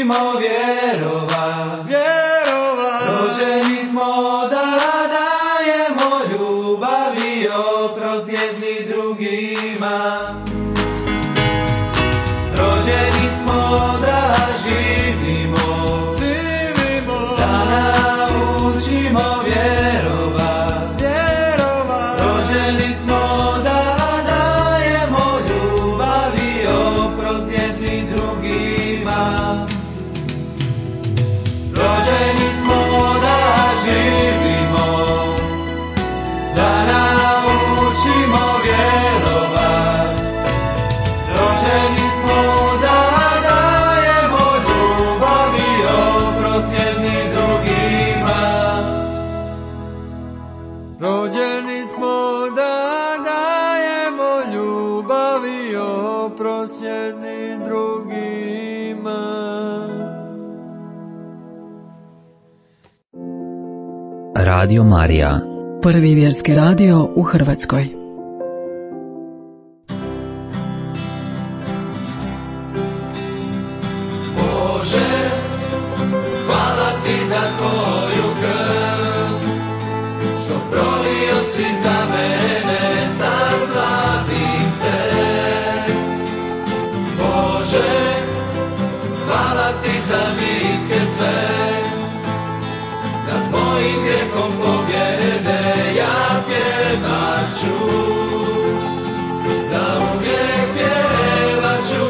naučimo vjerovat. Rođeni smo da dajemo ljubav i oprost jedni drugima. Rođeni smo da živimo, da naučimo vjerovat. Rođeni smo da dajemo ljubav i oprost jedni drugima. Rođeni smo da živimo, da naučimo vjerovat. Rođeni smo da dajemo ljubav i oprost jedni drugima. Rođeni smo da dajemo ljubav i oprost jedni drugima. Radio Marija. Prvi vjerski radio u Hrvatskoj. Bože, hvala ti za tvoju krv, što prolio si za mene, sad slavim te. Bože, hvala ti za bitke sve, nad mojim grijehom pobjede ja pjevat ću, zauvijek pjevat ću.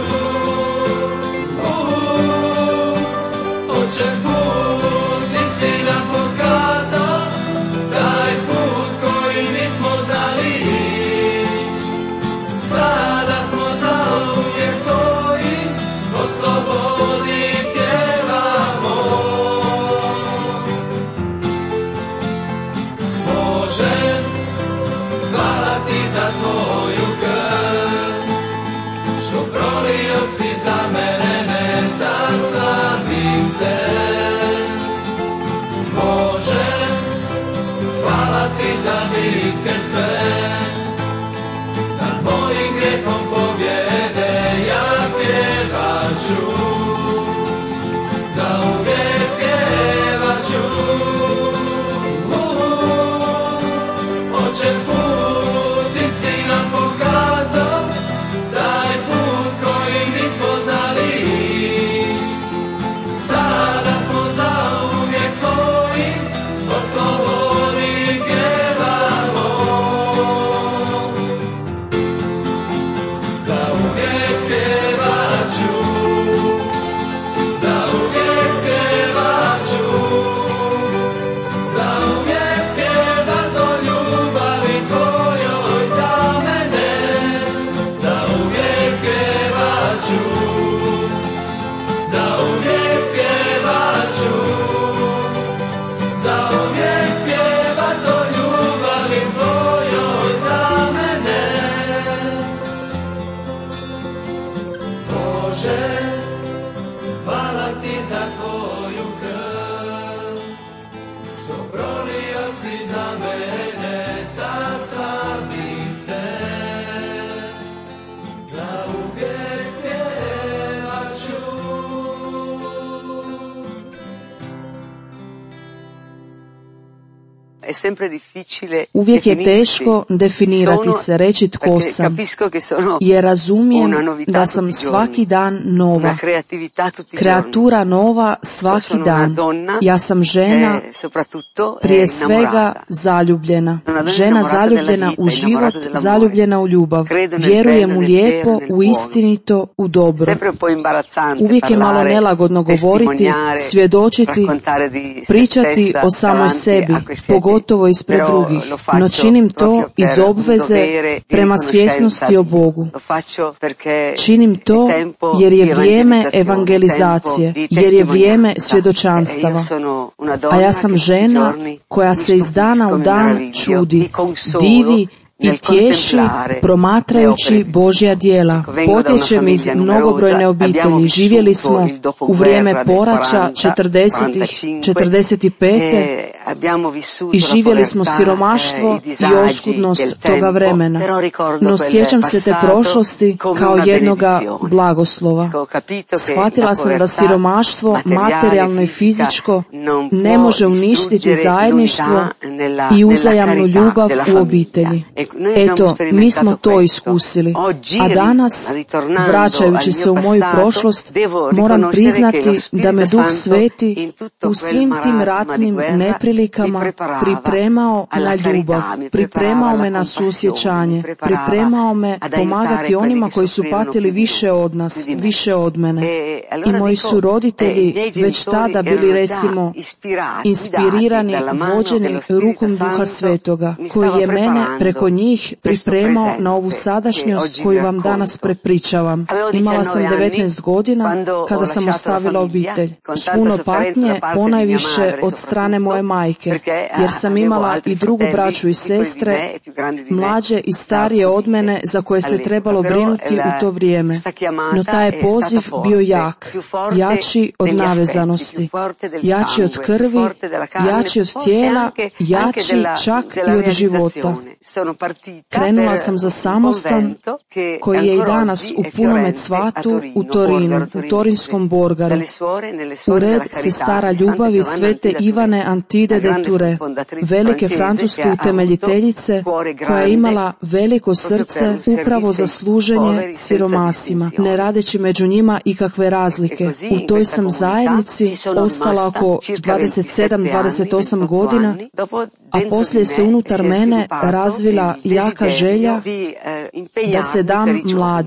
Oče put ti si nam pokazao, taj put koji nismo znali ići. Sada smo zauvijek tvoji, o slobodi pjevamo. Bože, hvala ti za tvoju krv, što prolio si za mene, sad slavim te. Bože, hvala ti za bitke sve, nad mojim grijehom pobjede ja pjevat ću, zauvijek pjevat ću. Oče put ti si nam pokazao, taj put koji nismo znali ići. Sada smo zauvijek tvoji, o slobodi pjevamo. Zauvijek pjevat ću, zauvijek pjevat ću, zauvijek pjevat o ljubavi tvojoj za mene. Zauvijek pjevat ću, zauvijek pjevat ću, zauvijek pjevat o ljubavi tvojoj za mene. Bože, hvala ti za tvoju krv, što prolio si za mene, sad slavim te. Zauvijek pjevat ću. Uvijek je teško definirati se, reći tko sam, jer razumijem da sam svaki dan nova, kreatura nova svaki dan. Ja sam žena, prije svega zaljubljena, žena zaljubljena u život, zaljubljena u ljubav. Vjerujem u lijepo, u istinito, u dobro. Uvijek je malo nelagodno govoriti, svjedočiti, pričati o samoj sebi, pogotovo ispred drugih, no činim to iz obveze prema svjesnosti o Bogu. Činim to jer je vrijeme evangelizacije, jer je vrijeme svjedočanstava. A ja sam žena koja se iz dana u dan čudi, divi i tješi promatrajući Božja djela. Potječem iz mnogobrojne obitelji. Živjeli smo u vrijeme poraća 45. i živjeli smo siromaštvo i oskudnost toga vremena. No sjećam se te prošlosti kao jednoga blagoslova. Shvatila sam da siromaštvo, materijalno i fizičko, ne može uništiti zajedništvo i uzajamnu ljubav u obitelji. Eto, mi smo to iskusili. A danas, vraćajući se u moju prošlost, moram priznati da me Duh Sveti u svim tim ratnim neprilikama pripremao na ljubav, pripremao me na suosjećanje, pripremao me pomagati onima koji su patili više od nas, više od mene. I moji su roditelji već tada bili, recimo, inspirirani, vođeni rukom Duha Svetoga, koji je mene preko njih pripremao na ovu sadašnjost koju vam danas prepričavam. Imala sam 19 godina kada sam ostavila obitelj. S puno patnje, ponajviše od strane moje majke, jer sam imala i drugu braću i sestre, mlađe i starije od mene, za koje se trebalo brinuti u to vrijeme. No taj je poziv bio jak, jači od navezanosti, jači od krvi, jači od tijela, jači čak i od života. Krenula sam za samostan koji je i danas u punome cvatu u Torinu, u torinskom Borgaru. U red sestara ljubavi svete Ivane Antide de Ture, velike francuske utemeljiteljice koja je imala veliko srce upravo za služenje siromasima, ne radeći među njima ikakve razlike. U toj sam zajednici ostala oko 27-28 godina, a poslije se unutar mene razvila jaka želja da se dam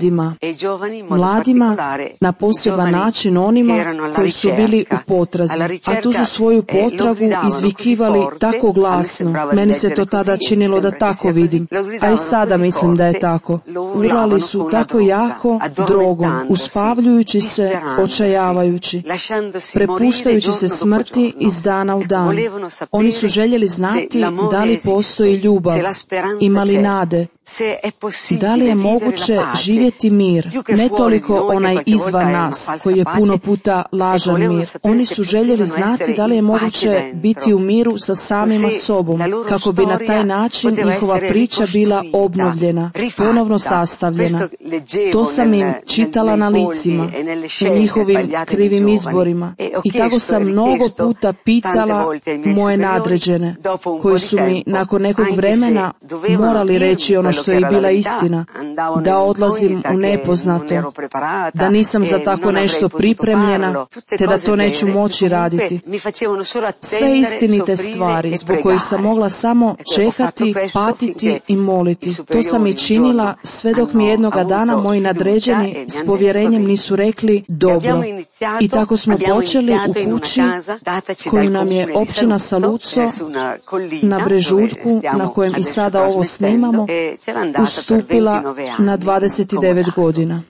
mladima na poseban način onima koji su bili u potrazi, a tu su svoju potragu izvikivali tako glasno. Meni se to tada činilo da tako vidim, a i sada mislim da je tako. Urlali su tako jako drogom, uspavljujući se, očajavajući, prepuštajući se smrti iz dana u dan. Oni su željeli znati da li postoji ljubav, ima li nade, da li je moguće živjeti mir, ne toliko onaj izvan nas, koji je puno puta lažan mir. Oni su željeli znati da li je moguće biti u miru sa samima sobom, kako bi na taj način njihova priča bila obnovljena, ponovno sastavljena. To sam im čitala na licima, u njihovim krivim izborima, i tako sam mnogo puta pitala moje nadređene, koji su mi nakon nekog vremena morali reći ono što je bila istina, da odlazim u nepoznato, da nisam za tako nešto pripremljena, te da to neću moći raditi. Sve istinite stvari zbog kojih sam mogla samo čekati, patiti i moliti. To sam i činila sve dok mi jednoga dana moji nadređeni s povjerenjem nisu rekli dobro. I tako smo počeli u kući koju nam je općina Saluzzo na Brežuljku, na kojem i sada ovo snimamo, ustupila na 29 godina.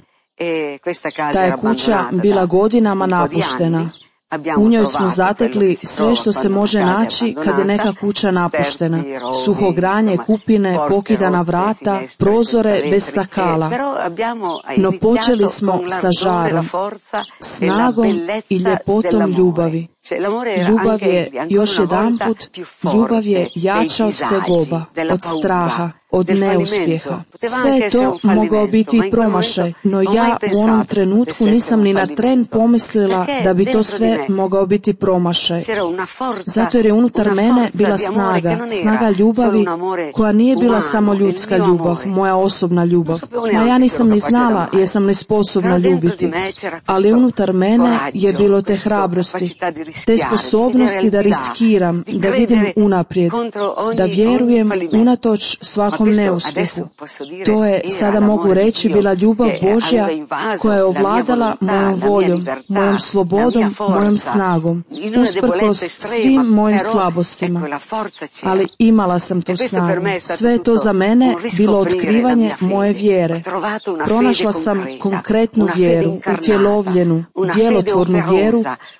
Ta je kuća bila godinama napuštena. U njoj smo zatekli sve što se može naći kad je neka kuća napuštena. Suho granje, kupine, pokidana vrata, prozore bez stakala. No počeli smo sa žarom, snagom i ljepotom ljubavi. Ljubav je, još jedanput, ljubav je jača od tegoba, od straha, od neuspjeha. Sve je to mogao biti i promašaj, no ja u onom trenutku nisam ni na tren pomislila da bi to sve mogao biti promašaj. Zato jer je unutar mene bila snaga ljubavi koja nije bila samo ljudska ljubav, moja osobna ljubav. No ja nisam ni znala jesam li sposobna ljubiti, ali unutar mene je bilo te hrabrosti, te sposobnosti da riskiram, da vidim unaprijed, da vjerujem unatoč svakom neuspjehu. To je, sada mogu reći, bila ljubav Božja koja je ovladala mojom voljom, mojom slobodom, mojom snagom, usprkos svim mojim slabostima. Ali imala sam tu snagu. Sve je to za mene bilo otkrivanje moje vjere. Pronašla sam konkretnu vjeru, utjelovljenu, djelotvornu vjeru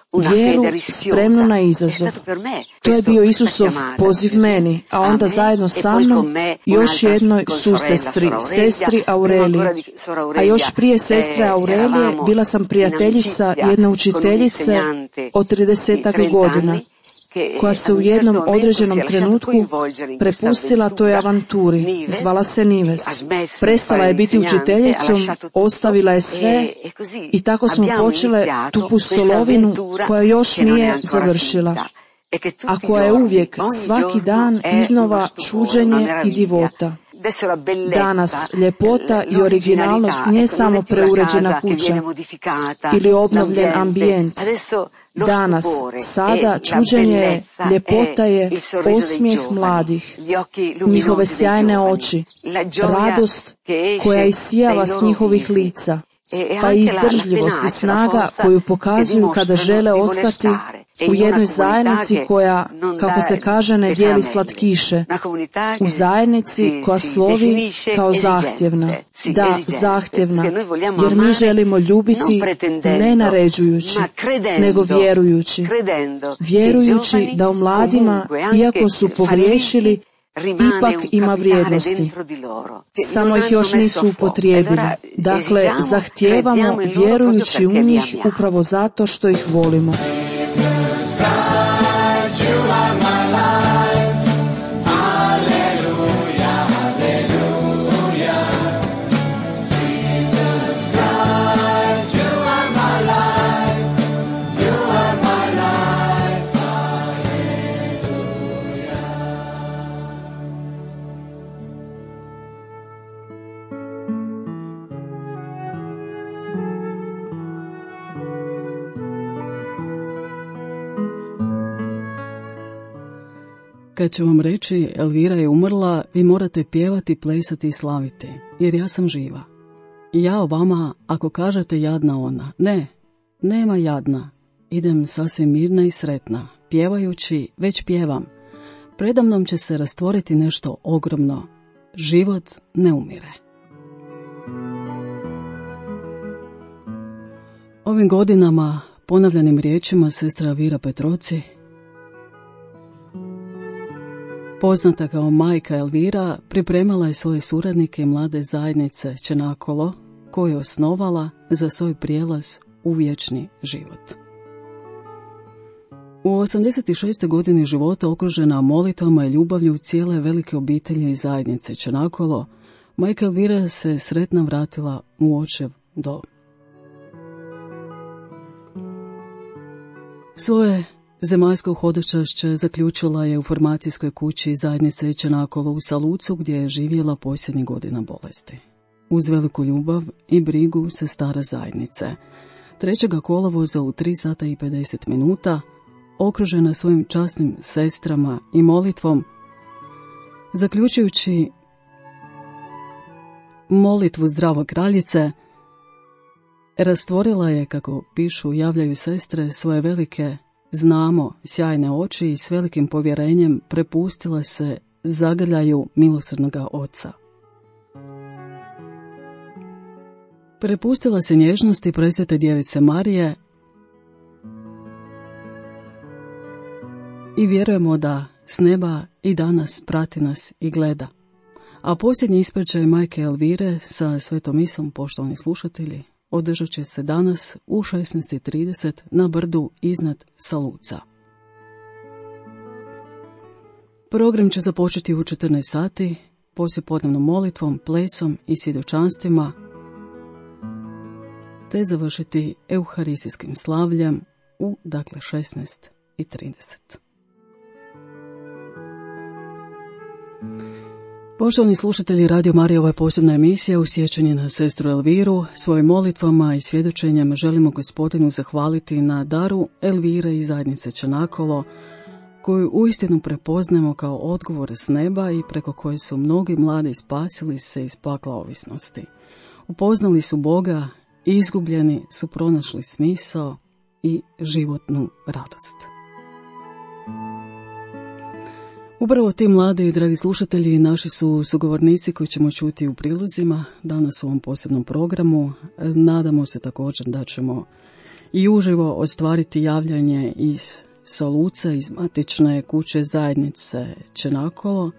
vjeru spremnu na izazov. To je bio Isusov poziv meni, a onda zajedno sa mnom još jednoj sestri Aureliji. A još prije sestre Aurelije bila sam prijateljica jedne učiteljice od 30 godina, koja se u jednom određenom trenutku prepustila toj avanturi, zvala se Nives. Prestala je biti učiteljicom, ostavila je sve i tako smo počele tu pustolovinu koja još nije završila, a koja je uvijek, svaki dan iznova čuđenje i divota. Danas ljepota i originalnost nije samo preuređena kuća ili obnovljen ambijent. Danas, sada, čuđenje je, ljepota je osmijeh mladih, njihove sjajne oči, radost koja isijava s njihovih lica, pa i izdržljivost i snaga koju pokazuju kada žele ostati u jednoj zajednici koja, kako se kaže, ne dijeli slatkiše, u zajednici koja slovi kao zahtjevna. Da, zahtjevna, jer mi želimo ljubiti ne naređujući, nego vjerujući. Vjerujući da u mladima, iako su pogriješili, ipak ima vrijednosti. Samo ih još nisu upotrijebili. Dakle, zahtijevamo vjerujući u njih upravo zato što ih volimo. Kad ću vam reći Elvira je umrla, vi morate pjevati, plesati i slaviti, jer ja sam živa. Ja o vama, ako kažete jadna ona, ne, nema jadna. Idem sasvim mirna i sretna, pjevajući, već pjevam. Predamnom će se rastvoriti nešto ogromno. Život ne umire. Ovim godinama, ponavljanim riječima sestra Elvira Petroci, poznata kao majka Elvira, pripremala je svoje suradnike i mlade zajednice Čenakolo, koju je osnovala za svoj prijelaz u vječni život. U 86. godini života, okružena molitvama i ljubavlju cijele velike obitelji i zajednice Čenakolo, majka Elvira se sretna vratila u očev dom. Svoje zemaljsko hodočašće zaključila je u formacijskoj kući zajednice Čenakolo u Salucu, gdje je živjela posljednjih godina bolesti. Uz veliku ljubav i brigu sestara zajednice, 3. kolovoza u 3:50, okružena svojim časnim sestrama i molitvom, zaključujući molitvu Zdravo kraljice, rastvorila je, kako pišu, javljaju sestre, svoje velike, znamo, sjajne oči i s velikim povjerenjem prepustila se zagrljaju milosrdnoga Oca. Prepustila se nježnosti presvete djevice Marije i vjerujemo da s neba i danas prati nas i gleda. A posljednji ispraćaj majke Elvire sa svetom misom, poštovani slušatelji, održat će se danas u 16:30 na brdu iznad Saluca. Program će započeti u 14 sati, poslijepodnevnom molitvom, plesom i svjedočanstvima, te završiti euharistijskim slavljem u 16:30. Poštovani slušatelji Radio Marija, ova je posebna emisija u sjećanje na sestru Elviru. Svojim molitvama i svjedočenjem želimo Gospodinu zahvaliti na daru Elvire i zajednice Čenakolo, koju uistinu prepoznajemo kao odgovor s neba i preko koje su mnogi mladi spasili se iz pakla ovisnosti. Upoznali su Boga, izgubljeni su pronašli smisao i životnu radost. Upravo ti mladi i dragi slušatelji naši su sugovornici koji ćemo čuti u prilozima danas u ovom posebnom programu. Nadamo se također da ćemo i uživo ostvariti javljanje iz Soluca, iz matične kuće zajednice Čenakolo.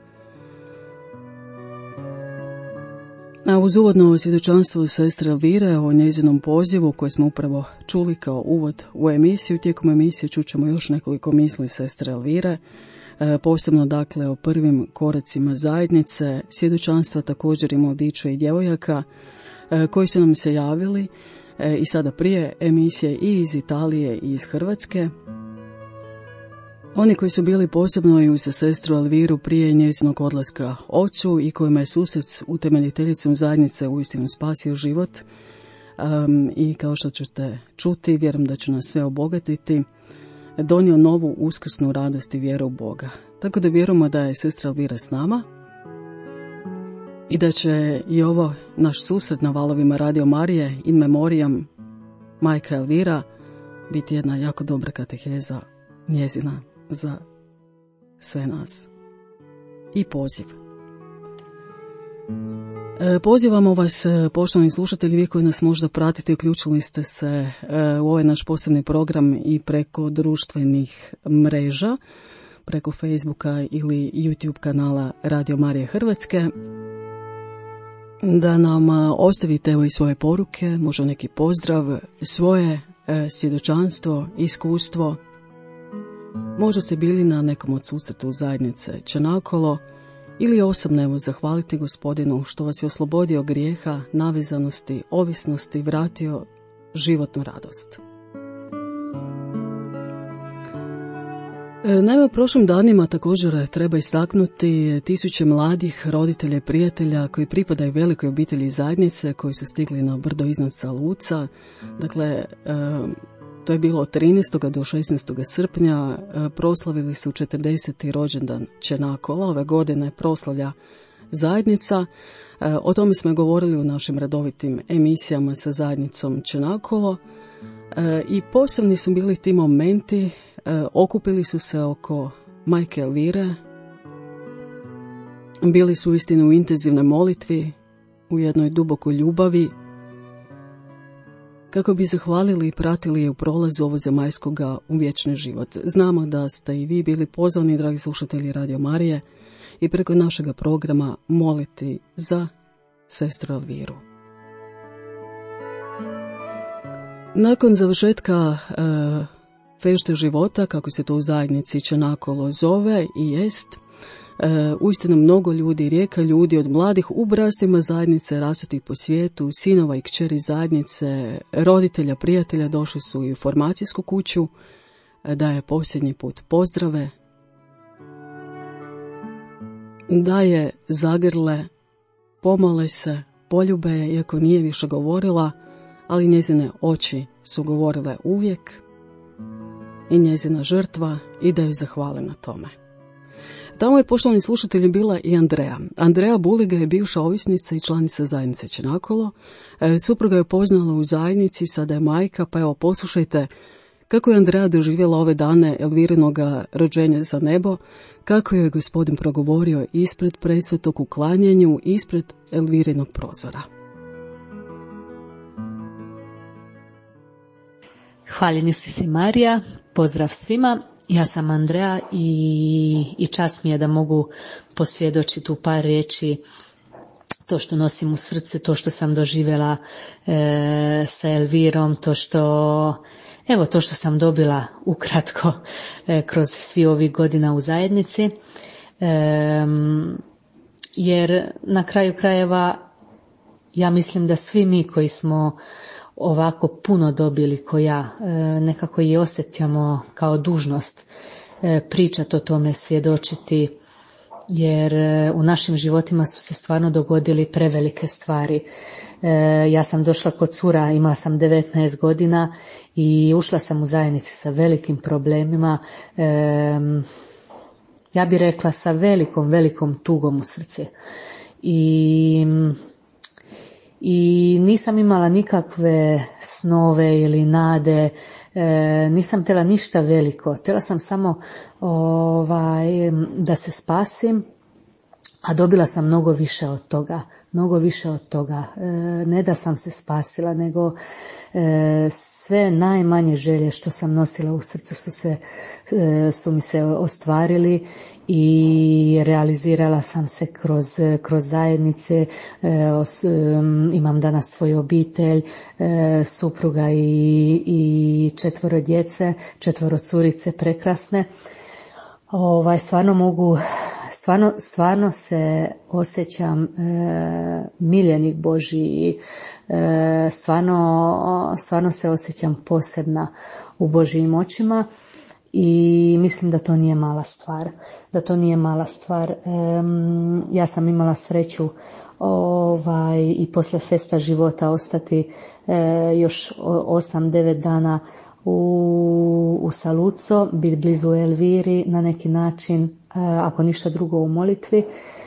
A uz uvodno svjedočanstvo sestre Elvire o njezinom pozivu koje smo upravo čuli kao uvod u emisiju, tijekom emisije čućemo još nekoliko misli sestre Elvire, posebno dakle o prvim koracima zajednice, svjedočanstva također i mladića i djevojaka koji su nam se javili i sada prije emisije i iz Italije i iz Hrvatske. Oni koji su bili posebno i uz sestru Elviru prije njezinog odlaska ocu i kojima je susret s utemeljiteljicom zajednice uistinu spasio život i kao što ćete čuti, vjerujem da će nas sve obogatiti, donio novu uskrsnu radost i vjeru u Boga. Tako da vjerujemo da je sestra Elvira s nama i da će i ovo naš susret na valovima Radio Marije in memoriam majka Elvira biti jedna jako dobra kateheza njezina za sve nas. I poziv. Pozivamo vas, poštovani slušatelji, vi koji nas možda pratite, uključili ste se u ovaj naš posebni program i preko društvenih mreža, preko Facebooka ili YouTube kanala Radio Marije Hrvatske, da nam ostavite i svoje poruke, možda neki pozdrav, svoje svjedočanstvo, iskustvo. Možda ste bili na nekom od susretu zajednice Čenakolo ili osobno zahvaliti Gospodinu što vas je oslobodio grijeha, navezanosti, ovisnosti, vratio životnu radost. Naime, u prošlim danima također treba istaknuti tisuće mladih roditelja i prijatelja koji pripadaju velikoj obitelji zajednice koji su stigli na brdo iznad Saluca. Dakle, to je bilo od 13. do 16. srpnja, proslavili su 40. rođendan Čenakola, ove godine proslavlja zajednica. O tome smo govorili u našim redovitim emisijama sa zajednicom Čenakolo i posebni su bili ti momenti, okupili su se oko majke Elvire, bili su uistinu u intenzivnoj molitvi, u jednoj dubokoj ljubavi, kako bi zahvalili i pratili je u prolazu ovozemaljskoga u vječni život. Znamo da ste i vi bili pozvani, dragi slušatelji Radio Marije, i preko našega programa moliti za sestru Elviru. Nakon završetka fešte života, kako se to u zajednici Čenakolo zove i jest, uistinu mnogo ljudi, rijeka ljudi od mladih u brastvima zajednice rasutih po svijetu, sinova i kćeri zajednice, roditelja, prijatelja došli su i u formacijsku kuću, da je posljednji put pozdrave, da je zagrle, pomole se, poljube je, iako nije više govorila, ali njezine oči su govorile uvijek i njezina žrtva i da joj zahvale na tome. Tamo je, poštovani slušatelji, bila i Andreja. Andreja Buliga je bivša ovisnica i članica zajednice Čenakolo. Supruga je poznala u zajednici, sada je majka, pa evo poslušajte kako je Andreja doživjela ove dane Elvirinoga rođenja za nebo, kako je Gospodin progovorio ispred presvetog u klanjanju, ispred Elvirinog prozora. Hvaljeni si Marija, pozdrav svima. Ja sam Andreja i čast mi je da mogu posvjedočiti u par riječi to što nosim u srcu, to što sam doživjela sa Elvirom, to što sam dobila ukratko kroz svi ovih godina u zajednici. Jer na kraju krajeva ja mislim da svi mi koji smo ovako puno dobili ko ja, nekako i osjećamo kao dužnost pričati o tome, svjedočiti, jer u našim životima su se stvarno dogodili prevelike stvari. Ja sam došla kod cura, imala sam 19 godina i ušla sam u zajednici sa velikim problemima, ja bih rekla sa velikom tugom u srce. I nisam imala nikakve snove ili nade, nisam htjela ništa veliko, htjela sam samo da se spasim, a dobila sam mnogo više od toga. Ne da sam se spasila, nego sve najmanje želje što sam nosila u srcu su mi se ostvarili i realizirala sam se kroz zajednice. Imam danas svoju obitelj, supruga i 4 djece, 4 curice prekrasne. Stvarno se osjećam miljenik Božji, stvarno se osjećam posebna u Božjim očima i mislim da to nije mala stvar. Ja sam imala sreću i posle festa života ostati još 8-9 dana u Saluzzo, biti blizu Elviri na neki način, ako ništa drugo u molitvi.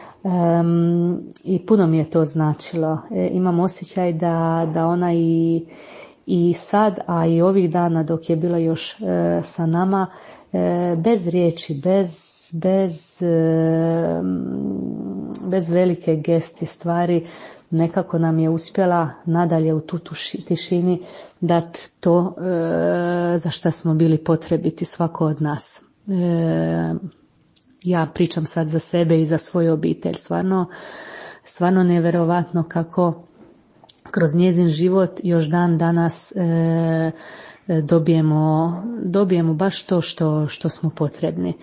I puno mi je to značilo. Imam osjećaj da ona i sad, a i ovih dana dok je bila još sa nama, bez riječi, bez velike gesti stvari, nekako nam je uspjela nadalje u tu tišini dati to za što smo bili potrebiti, svako od nas. Ja pričam sad za sebe i za svoju obitelj. Stvarno nevjerovatno kako kroz njezin život još dan danas dobijemo baš to što smo potrebni.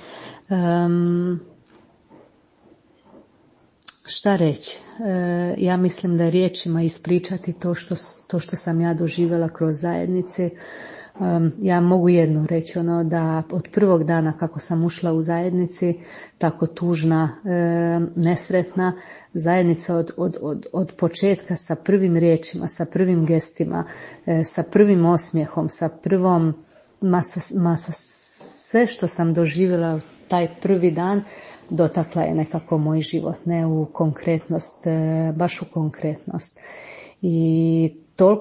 Šta reći? Ja mislim da riječima ispričati to što sam ja doživjela kroz zajednice. Ja mogu jedno reći, da od prvog dana kako sam ušla u zajednici, tako tužna, nesretna, zajednica od početka sa prvim riječima, sa prvim gestima, sa prvim osmijehom, sa prvom masa sve što sam doživjela taj prvi dan, dotakla je nekako moj život, ne u konkretnost, baš u konkretnost. I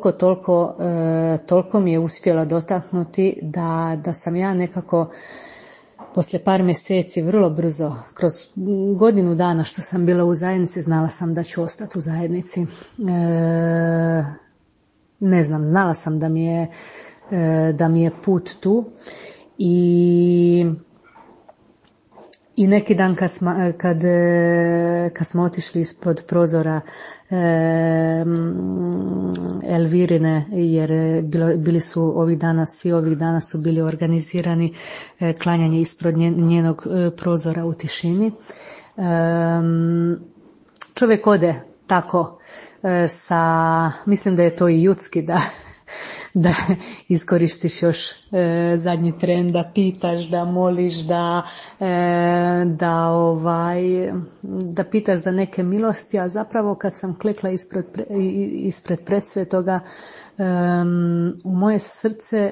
toliko mi je uspjela dotaknuti da sam ja nekako poslije par mjeseci vrlo brzo, kroz godinu dana što sam bila u zajednici, znala sam da ću ostati u zajednici. Ne znam, znala sam da mi je put tu i neki dan kad smo otišli ispod prozora Elvirine, jer svi ovih dana su bili organizirani klanjanje ispod njenog prozora u tišini. Čovjek ode tako mislim da je to i ljudski da iskoristiš još zadnji tren, da pitaš, da moliš, da pitaš za neke milosti, a zapravo kad sam klekla ispred predsvetoga, u moje srce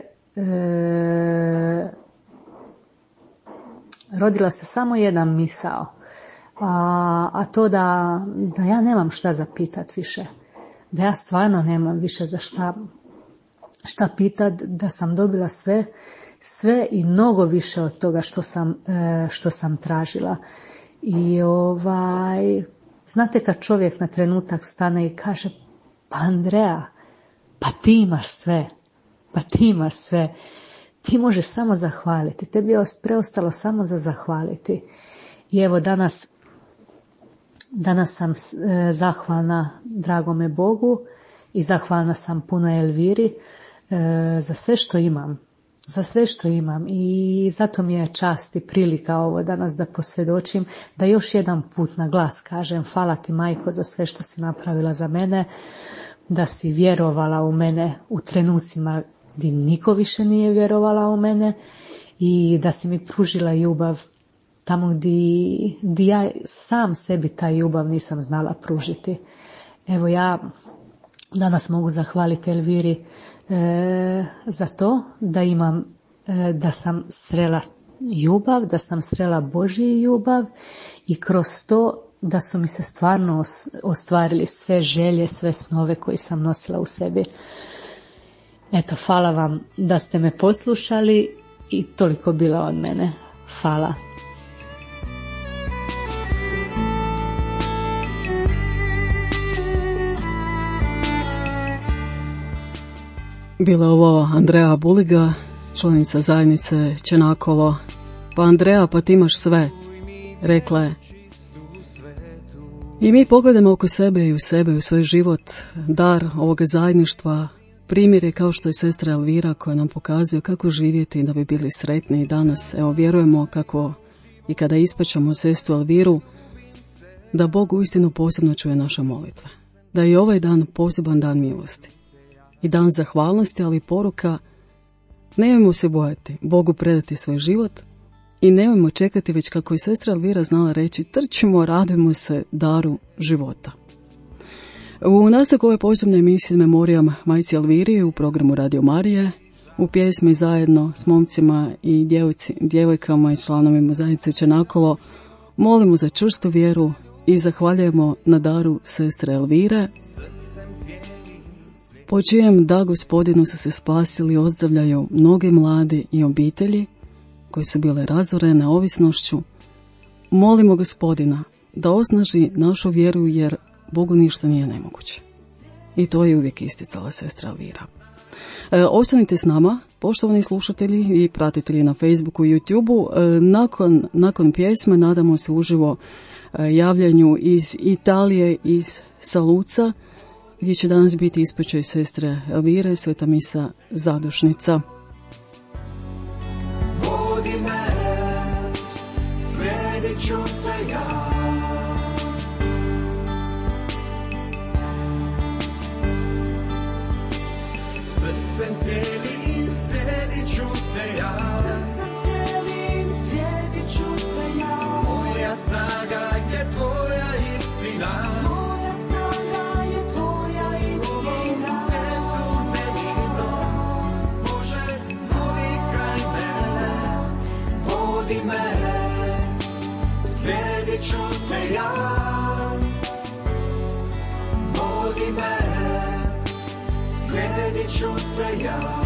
rodila se samo jedan misao, a to da ja nemam šta za pitat više, da ja stvarno nemam više za šta pitat, da sam dobila sve i mnogo više od toga što sam tražila. I znate kad čovjek na trenutak stane i kaže, pa Andrea, pa ti imaš sve, ti možeš samo zahvaliti, tebi je preostalo samo za zahvaliti. I evo danas sam zahvalna dragome Bogu i zahvalna sam puno Elviri za sve što imam i zato mi je čast i prilika ovo danas da posvjedočim, da još jedan put na glas kažem hvala ti majko za sve što si napravila za mene, da si vjerovala u mene u trenucima gdje niko više nije vjerovala u mene i da si mi pružila ljubav tamo gdje ja sam sebi taj ljubav nisam znala pružiti. Evo ja danas mogu zahvaliti Elviri za to da sam srela ljubav, da sam srela Božji ljubav i kroz to da su mi se stvarno ostvarili sve želje, sve snove koje sam nosila u sebi. Eto, hvala vam da ste me poslušali i toliko bilo od mene. Hvala. Bila ovo Andrea Buliga, članica zajednice Čenakolo. Pa Andrea, pa ti imaš sve, rekla je. I mi pogledamo oko sebe i u sebe, u svoj život, dar ovoga zajedništva, primjer je kao što je sestra Elvira koja nam pokazuje kako živjeti da bi bili sretni i danas. Evo, vjerujemo kako i kada ispaćamo sestru Elviru, da Bog uistinu posebno čuje naše molitve. Da je ovaj dan poseban dan milosti. I dan zahvalnosti, ali poruka, nemojmo se bojati Bogu predati svoj život i nemojmo čekati, već kako je sestra Elvira znala reći, trčimo, radujemo se daru života. U nastavku ove posebne emisije Memorijam majci Elviri u programu Radio Marije, u pjesmi zajedno s momcima i djevojkama i članovima zajednice Čenakolo, molimo za čvrstu vjeru i zahvaljujemo na daru sestre Elvire, po čijem da Gospodinu su se spasili i ozdravljaju mnogi mladi i obitelji koji su bile razorene ovisnošću. Molimo Gospodina da osnaži našu vjeru, jer Bogu ništa nije nemoguće. I to je uvijek isticala sestra Elvira. Ostanite s nama, poštovani slušatelji i pratitelji na Facebooku i YouTubeu. Nakon pjesme nadamo se uživo javljanju iz Italije, iz Saluca, gdje će danas biti ispočaj sestre Elvire, sveta misa zadušnica. Vodi me, slijedit ću te ja. Srcem cijelim slijedit ću te ja. Srcem cijelim slijedit ću te ja. Moja snaga je tvoja istina. Moja snaga je tvoja istina. U svijetu benigno može budi kraj mene. Vodi me, slijedit ću te ja. Vodi me, slijedit ću te ja.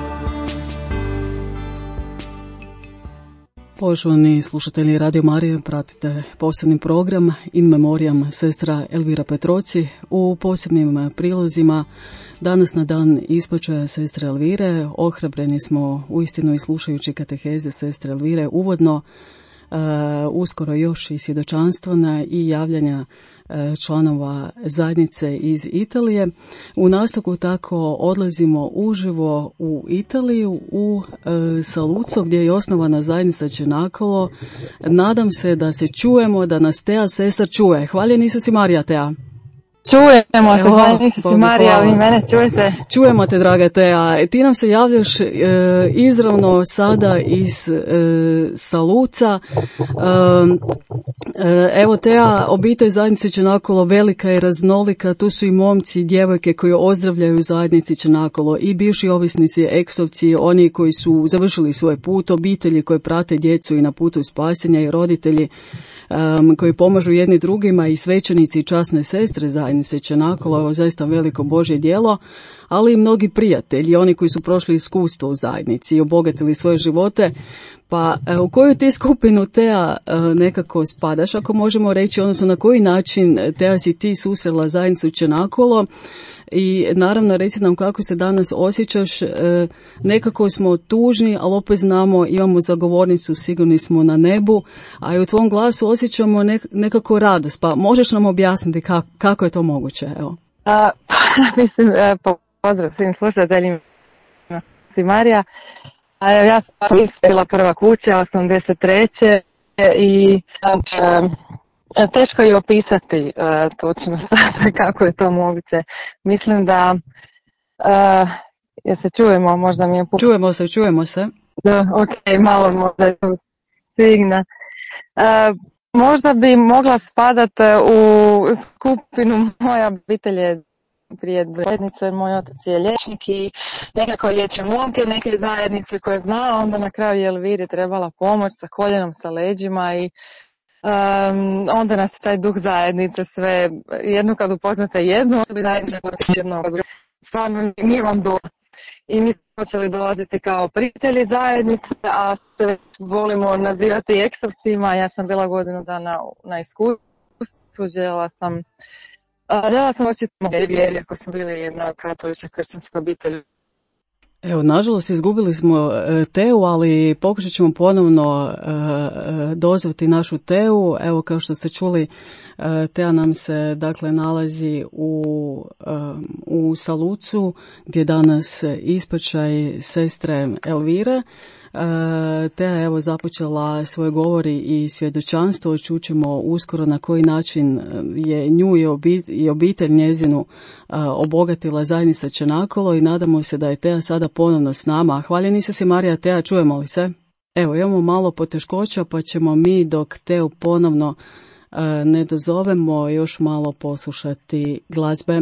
Poštovani slušatelji Radio Marije, pratite posebni program In Memoriam sestra Elvira Petroci. U posebnim prilozima danas na dan ispočaja sestre Elvire ohrabreni smo uistinu i slušajući kateheze sestre Elvire uvodno, uskoro još i svjedočanstvena i javljanja članova zajednice iz Italije. U nastavku tako odlazimo uživo u Italiju, u Saluco, gdje je osnovana zajednica Čenakolo. Nadam se da se čujemo, da nas Tea sestra čuje. Hvaljen Isus i Marija, Tea. Čujemo se, hvaljen Isus i Marija, vi mene čujete? Čujemo te, draga Tea. Ti nam se javljaš izravno sada iz Saluca. Evo, Tea, obitelj zajednice Čenakolo velika i raznolika. Tu su i momci i djevojke koji ozdravljaju zajednici Čenakolo, i bivši ovisnici, eksovci, oni koji su završili svoj put, obitelji koji prate djecu i na putu spasenja, i roditelji koji pomažu jedni drugima, i svećenici i časne sestre zajednice Čenakolo. Ovo je zaista veliko Božje djelo, ali i mnogi prijatelji, oni koji su prošli iskustvo u zajednici i obogatili svoje živote. Pa u koju ti skupinu, Tea, nekako spadaš, ako možemo reći, odnosno na koji način, Tea, si ti susrela zajednicu Čenakolo? I naravno, reci nam kako se danas osjećaš. Nekako smo tužni, ali opet znamo, imamo zagovornicu, sigurni smo na nebu, a i u tvom glasu osjećamo nekako radost. Pa možeš nam objasniti kako je to moguće? Evo. Mislim, pozdrav svim slušateljima i Marija. Ja sam bila prva kuća 83. i teško je opisati točno kako je to moguće. Mislim da se čujemo, možda mi je... Čujemo se. Da, ok, malo možda je tu signa. Možda bi mogla spadati u skupinu moja obitelj je prije zajednice, moj otac je liječnik i nekako liječe momke neke zajednice koje zna, onda na kraju je Elviri trebala pomoć sa koljenom, sa leđima i onda nas taj duh zajednice sve, jedno kad upoznate jednu osobu zajednice, jedno stvarno nije vam dobro. I mi smo počeli dolaziti kao prijatelji zajednice, a se volimo nazivati eksovcima. Ja sam bila godinu dana na iskustvu, željela sam očiti moje vjeri, ako smo bili jedna katolička kršćanska obitelj Evo, nažalost, izgubili smo Teu, ali pokušat ćemo ponovno dozvati našu Teu. Evo, kao što ste čuli, Tea nam se, dakle, nalazi u Salucu, gdje je danas ispraćaj sestre Elvire. Tea je, evo, započela svoje govori i svjedočanstvo. Čućemo uskoro na koji način je nju i obitelj njezinu obogatila zajednica Čenakolo i nadamo se da je Tea sada ponovno s nama. Hvaljeni Isuse Marija. Tea, čujemo li se? Evo, imamo malo poteškoća, pa ćemo mi dok Teu ponovno ne dozovemo još malo poslušati glazbe.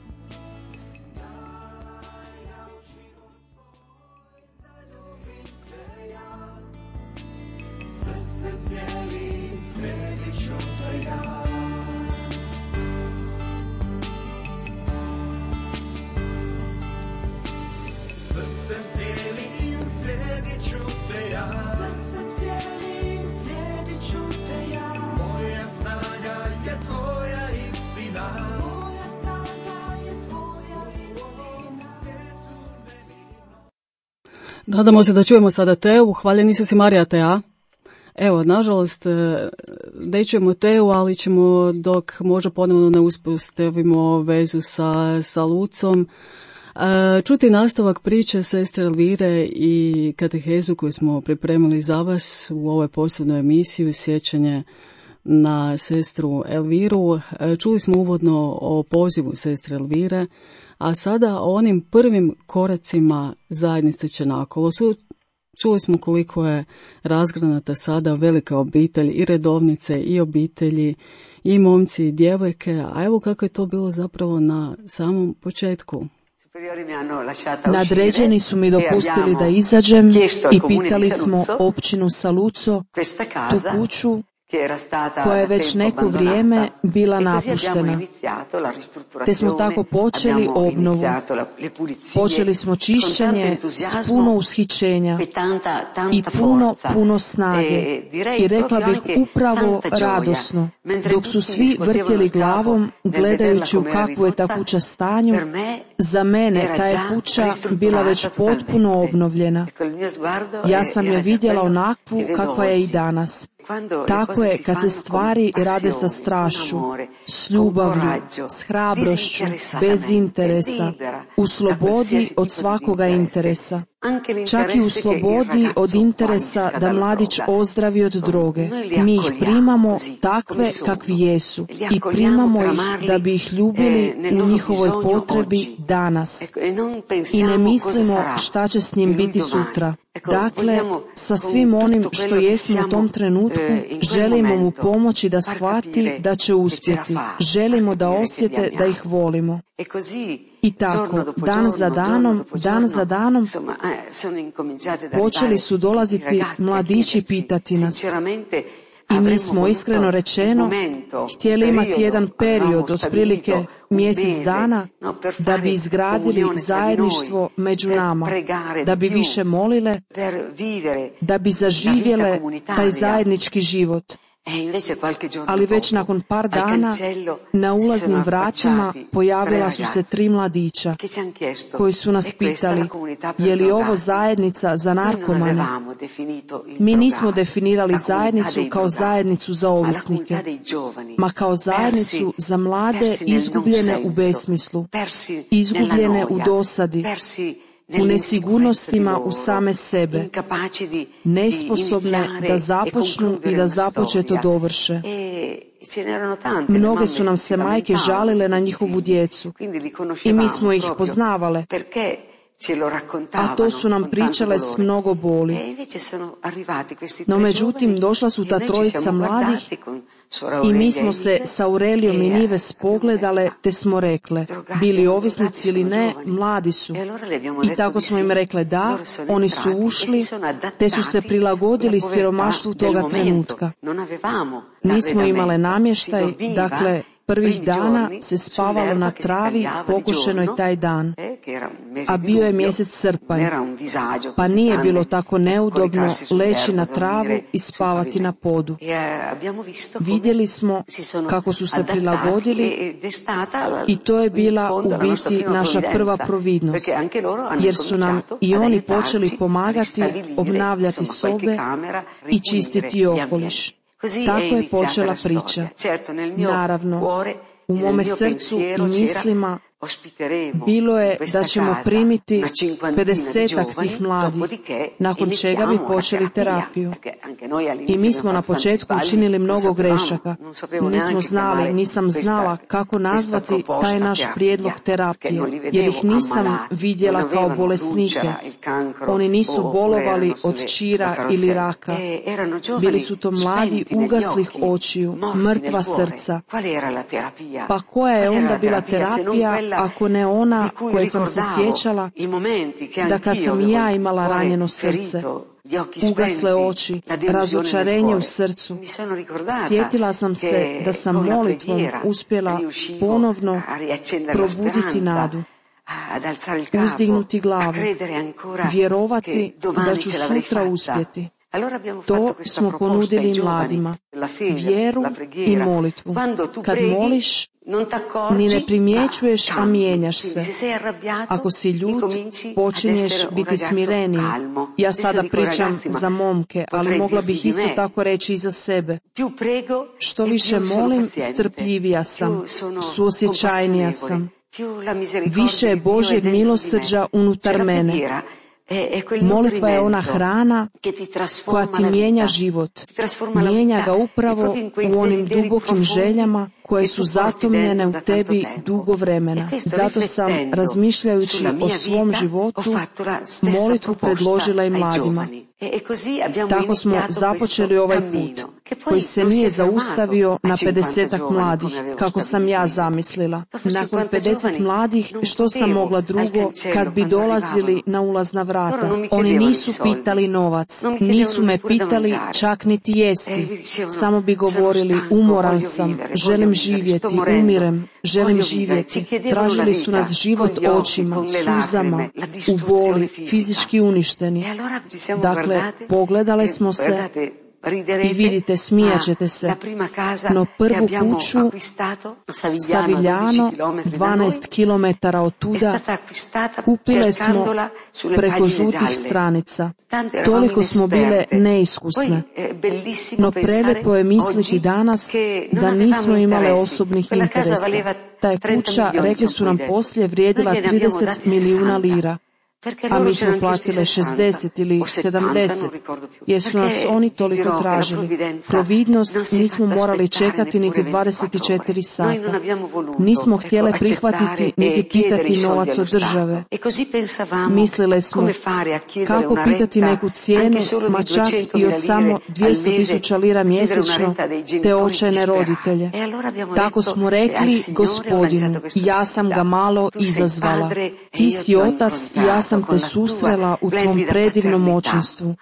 Nadamo se da čujemo sada Teu. Hvaljeni Isuse Marija. Tea. Evo, nažalost, ne čujemo Teu, ali ćemo, dok možda ponovno ne uspostavimo vezu sa Lucom, čuti nastavak priče sestre Elvire i katehezu koju smo pripremili za vas u ovoj posebnoj emisiji sjećanje na sestru Elviru. Čuli smo uvodno o pozivu sestre Elvire, a sada o onim prvim koracima zajednice Čenakolo. Čuli smo koliko je razgranata sada velika obitelj i redovnice i obitelji i momci i djevojke, a evo kako je to bilo zapravo na samom početku. Nadređeni su mi dopustili da izađem i pitali smo općinu Saluco, tu kuću koja je već neko vrijeme bila napuštena. Te smo tako počeli obnovu. Počeli smo čišćenje s puno ushićenja i puno snage. I rekla bih upravo radosno, dok su svi vrtjeli glavom gledajući u kakvu je ta kuća stanju. Za mene ta je kuća bila već potpuno obnovljena. Ja sam je vidjela onakvu kakva je i danas. Tako je kad se stvari rade sa strašću, s ljubavlju, s hrabrošću, bez interesa, u slobodi od svakoga interesa. Čak i u slobodi od interesa da mladić ozdravi od droge. Mi ih primamo takve kakvi jesu i primamo ih da bi ih ljubili u njihovoj potrebi danas. I ne mislimo šta će s njim biti sutra. Dakle, sa svim onim što jesmo u tom trenutku, želimo mu pomoći da shvati da će uspjeti. Želimo da osjete da ih volimo. I tako, dan za danom, počeli su dolaziti mladići pitati nas. I mi smo, iskreno rečeno, htjeli imati jedan period, otprilike mjesec dana, da bi izgradili zajedništvo među nama, da bi više molile, da bi zaživjele taj zajednički život. Ali već nakon par dana na ulaznim vratima pojavila su se 3 mladića koji su nas pitali je li ovo zajednica za narkomane. Mi nismo definirali zajednicu kao zajednicu za ovisnike, ma kao zajednicu za mlade izgubljene u besmislu, izgubljene u dosadi, u nesigurnostima u same sebe, nesposobne da započnu i da započeto dovrše. Mnoge su nam se majke žalile na njihovu djecu i mi smo ih poznavale, a to su nam pričale s mnogo boli. No međutim, došla su ta trojica mladih i mi smo se s Aurelijom i Nives pogledale te smo rekle, bili ovisnici ili ne, mladi su. I tako smo im rekle da, oni su ušli, te su se prilagodili siromaštvu toga trenutka. Nismo imale namještaj, dakle, Prvih dana se spavalo na travi pokošenoj taj dan, a bio je mjesec srpanj, pa nije bilo tako neudobno leći na travu i spavati na podu. Vidjeli smo kako su se prilagodili i to je bila u biti naša prva providnost, jer su nam i oni počeli pomagati obnavljati sobe i čistiti okoliš. Tako je počela priča. Naravno, u mome srcu i mislima bilo je da ćemo primiti 50-ak tih mladih, nakon čega bi počeli terapiju. I mi smo na početku učinili mnogo grešaka. Nisam znala kako nazvati taj naš prijedlog terapije, jer ih nisam vidjela kao bolesnike. Oni nisu bolovali od čira ili raka. Bili su to mladi ugaslih očiju, mrtva srca. Pa koja je onda bila terapija ako ne ona koje sam se sjećala da kad sam ja imala ranjeno srce, ugasle oči, razočarenje u srcu, sjetila sam se da sam molitvom uspjela ponovno probuditi nadu, uzdignuti glavu, vjerovati da ću sutra uspjeti. To smo ponudili mladima, vjeru i molitvu. Kad moliš, ni ne primjećuješ, a mijenjaš se. Ako si ljut, počinješ biti smireniji. Ja sada pričam za momke, ali mogla bih isto tako reći i za sebe. Što više molim, strpljivija sam, suosjećajnija sam. Više je Božjeg milosrđa unutar mene. Molitva je ona hrana koja ti mijenja život. Mijenja ga upravo u onim dubokim željama koje su zatomljene u tebi dugo vremena. Zato sam, razmišljajući o svom životu, molitvu predložila i mladima. Tako smo započeli ovaj put, koji se nije zaustavio na 50-ak mladih, kako sam ja zamislila. Nakon 50 mladih, što sam mogla drugo kad bi dolazili na ulazna vrata? Oni nisu pitali novac, nisu me pitali čak niti jesti. Samo bi govorili, umoran sam, želim živjeti, umirem, želim živjeti. Tražili su nas život očima, suzama, u boli, fizički uništeni. Dakle, pogledale smo se i vidite, smijaćete se, no prvu kuću, Savigliano, 12 kilometara od tuda, kupile smo preko žutih stranica. Toliko smo bile neiskusne, no prelijepo je misliti danas da nismo imale osobnih interesa. Ta je kuća, rekli su nam poslije, vrijedila 30 milijuna lira. A mi smo platile 60 ili 70, jer su nas oni toliko tražili. Providnost nismo morali čekati niti 24 sata. Nismo htjele prihvatiti niti pitati novac od države. Mislile smo kako pitati neku cijenu, ma čak i od samo 200.000 lira mjesečno, te očajne roditelje. Tako smo rekli Gospodinu, ja sam ga malo izazvala. Ti si otac i ja sam te susrela u tvom predivnom očinstvu.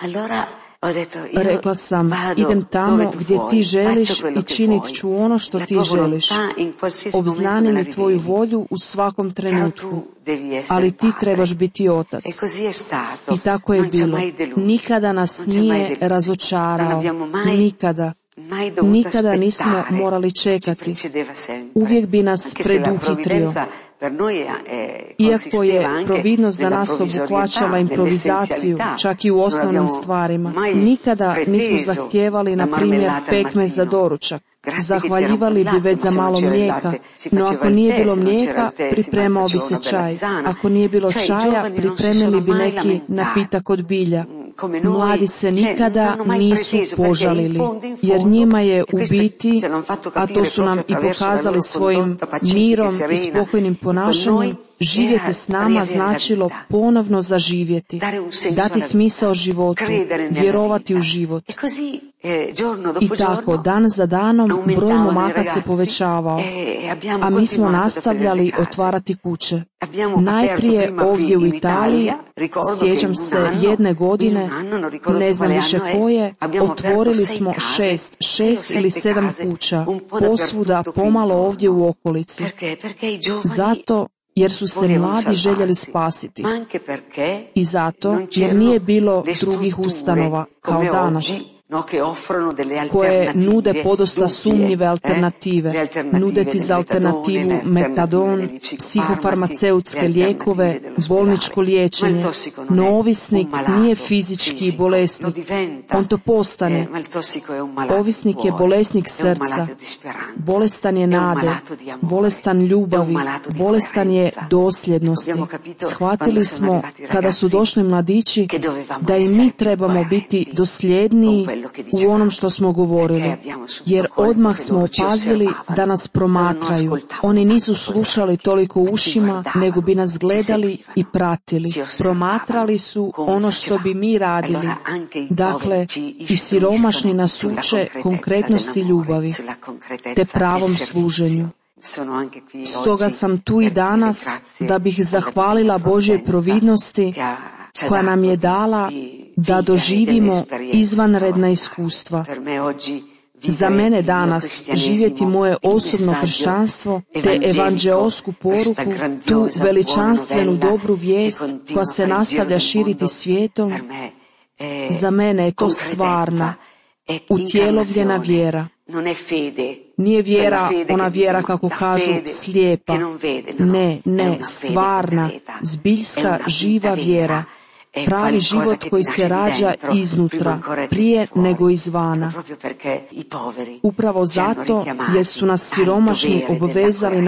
Rekla sam, idem tamo gdje ti želiš i činit ću ono što ti želiš. Obznani mi tvoju volju u svakom trenutku, ali ti trebaš biti otac. I tako je bilo. Nikada nas nije razočarao. Nikada. Nikada nismo morali čekati. Uvijek bi nas preduhitrio. Iako je providnost za nas obuhvaćala improvizaciju, čak i u osnovnim stvarima, nikada nismo zahtijevali, na primjer, pekmez za doručak. Zahvaljivali bi već za malo mlijeka, no ako nije bilo mlijeka, pripremao bi se čaj. Ako nije bilo čaja, pripremili bi neki napitak od bilja. Mladi se nikada nisu požalili, jer njima je u biti, a to su nam i pokazali svojim mirom i spokojnim ponašanjem, živjeti s nama značilo ponovno zaživjeti, dati smisao životu, vjerovati u život. I tako, dan za danom, broj momaka se povećavao, a mi smo nastavljali otvarati kuće. Najprije ovdje u Italiji, sjećam se jedne godine, ne znam više koje, otvorili smo 6 ili 7 kuća, posvuda pomalo ovdje u okolici. Zato jer su se mladi željeli spasiti. I zato jer nije bilo drugih ustanova kao danas, koje nude podosta sumnjive alternative. Nude ti za alternativu metadon, psihofarmaceutske lijekove, bolničko liječenje. No ovisnik nije fizički bolesnik. On to postane. Ovisnik je bolesnik srca. Bolestan je nade. Bolestan ljubavi. Bolestan je dosljednosti. Shvatili smo, kada su došli mladići, da i mi trebamo biti dosljedniji u onom što smo govorili, jer odmah smo opazili da nas promatraju. Oni nisu slušali toliko ušima, nego bi nas gledali i pratili. Promatrali su ono što bi mi radili. Dakle, i siromašni nas uče konkretnosti ljubavi, te pravom služenju. Stoga sam tu i danas da bih zahvalila Božjoj providnosti koja nam je dala da doživimo izvanredna iskustva. Za mene danas živjeti moje osobno kršćanstvo te evanđeosku poruku, tu veličanstvenu dobru vijest koja se nastavlja širiti svijetom, za mene je to stvarna, utjelovljena vjera. Nije vjera, ona vjera kako kažu slijepa. Ne, stvarna, zbiljska, živa vjera. Pravi život koji se rađa iznutra, prije nego izvana. Upravo zato jer su nas siromašni obvezali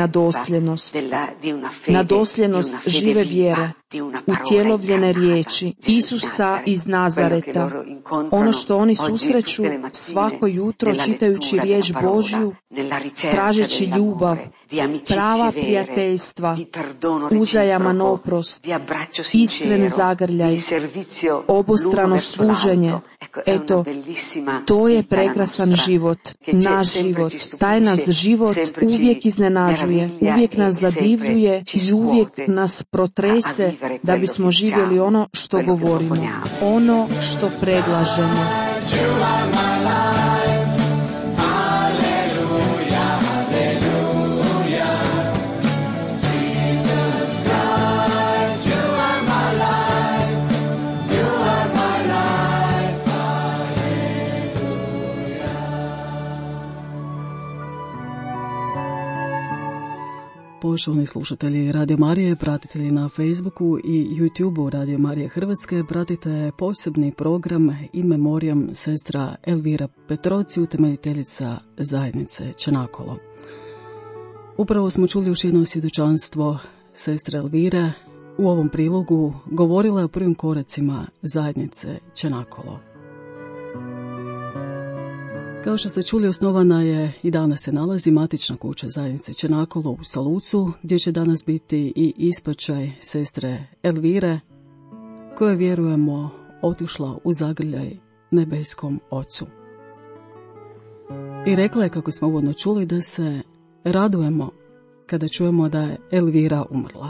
na dosljednost žive vjere, utjelovljene riječi Isusa iz Nazareta. Ono što oni susreću svako jutro čitajući riječ Božju, tražeći ljubav, prava prijateljstva, uzajaman oprost, iskren zagrljaj, obostrano služenje. Eto, to je prekrasan život, naš život. Taj nas život uvijek iznenađuje, uvijek nas zadivljuje i uvijek nas protrese da bismo živjeli ono što govorimo, ono što predlažemo. Poštovani slušatelji Radio Marije, pratitelji na Facebooku i YouTubeu Radio Marije Hrvatske, pratite posebni program In Memoriam sestra Elvira Petroci, utemeljiteljica zajednice Čenakolo. Upravo smo čuli još jedno svjedočanstvo sestre Elvire. U ovom prilogu govorila je o prvim koracima zajednice Čenakolo. Kao što ste čuli, osnovana je i danas se nalazi matična kuća zajednice Čenakolo u Salucu, gdje će danas biti i ispraćaj sestre Elvire, koja, vjerujemo, otišla u zagrljaj nebeskom Ocu. I rekla je, kako smo uvodno čuli, da se radujemo kada čujemo da je Elvira umrla.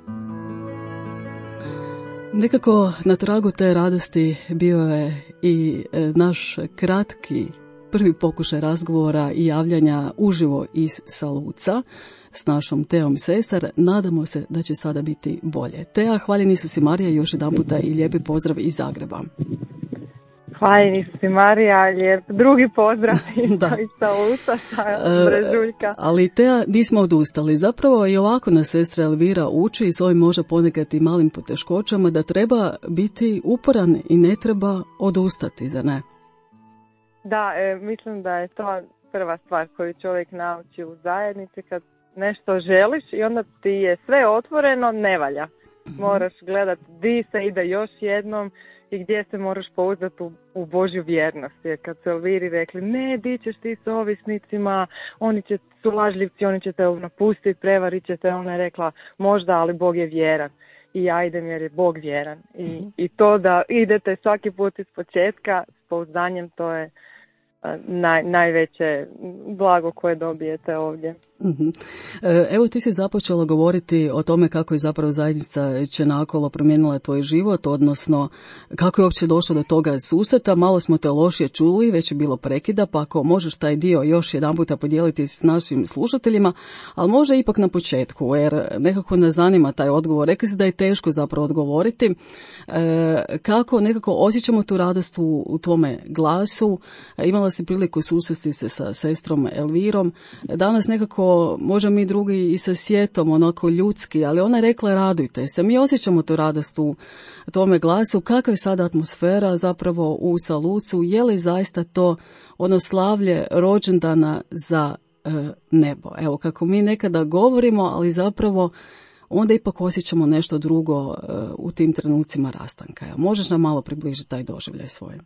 Nekako na tragu te radosti bio je i naš kratki prvi pokušaj razgovora i javljanja uživo iz Saluca s našom Teom Sesar. Nadamo se da će sada biti bolje. Teja, hvaljeni Isus i Marija, još jedan puta i lijepi pozdrav iz Zagreba. Hvaljeni Isus i Marija, lijep drugi pozdrav iz Saluca sa Brežuljka. Ali Teja, nismo odustali. Zapravo i ovako nas sestra Elvira uči i s ovim možda ponekad i malim poteškoćama da treba biti uporan i ne treba odustati, zar ne? Da, mislim da je to prva stvar koju čovjek nauči u zajednici, kad nešto želiš i onda ti je sve otvoreno, ne valja. Moraš gledati di se ide još jednom i gdje se moraš pouzdati u Božju vjernost. Jer kad su Elviri rekli, ne, di ćeš ti s ovisnicima, oni su lažljivci, oni će te napustiti, prevarit će te, ona je rekla, možda, ali Bog je vjeran. I ja idem jer je Bog vjeran. I to da idete svaki put iz početka s pouzdanjem, to je najveće blago koje dobijete ovdje. Uh-huh. Evo ti si započela govoriti o tome kako je zapravo zajednica Čenakolo promijenila tvoj život, odnosno kako je uopće došlo do toga susreta. Malo smo te lošije čuli, već je bilo prekida, pa ako možeš taj dio još jedan puta podijeliti s našim slušateljima, ali možda ipak na početku, jer nekako nas zanima taj odgovor. Rekli si da je teško zapravo odgovoriti. Kako nekako osjećamo tu radost u tvome glasu? Imala si priliku susresti se sa sestrom Elvirom. Danas nekako možda mi drugi i sa sjetom, onako ljudski, ali ona je rekla radujte se. Mi osjećamo tu radost u tvome glasu. Kakva je sada atmosfera zapravo u Salucu? Je li zaista to ono slavlje rođendana za nebo? Evo, kako mi nekada govorimo, ali zapravo onda ipak osjećamo nešto drugo u tim trenucima rastanka. Možeš nam malo približiti taj doživljaj svoj?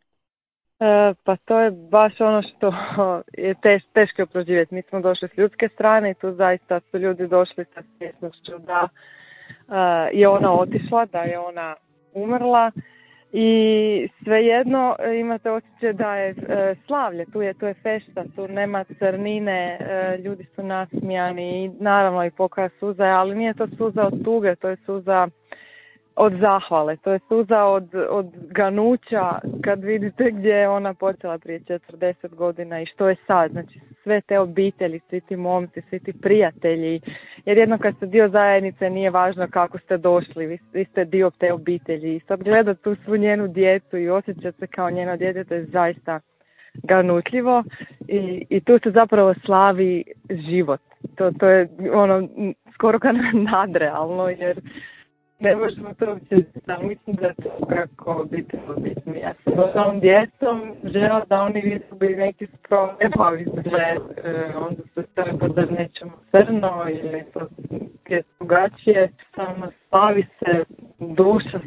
Pa to je baš ono što je teško proživjeti. Mi smo došli s ljudske strane i tu zaista su ljudi došli sa svjesnošću da je ona otišla, da je ona umrla i svejedno imate osjećaj da je slavlje, tu je fešta, tu nema crnine, ljudi su nasmijani i naravno i pokaja suza, ali nije to suza od tuge, to je suza od zahvale, to je suza od ganuća kad vidite gdje je ona počela prije 40 godina i što je sad, znači sve te obitelji, svi ti momci, svi ti prijatelji, jer jedno kad ste dio zajednice nije važno kako ste došli, vi ste dio te obitelji i sad gledat tu svu njenu djecu i osjećati se kao njeno dijete, to je zaista ganutljivo i tu se zapravo slavi život, to je ono skoro kao nadrealno jer ne možemo to uopće, mislim da to kako bi trebalo biti. Ja sam s ovom djecom žela da oni vidu neki nebavi izgled, onda se tako da nećemo crno ili to je drugačije, samo slavi se duša.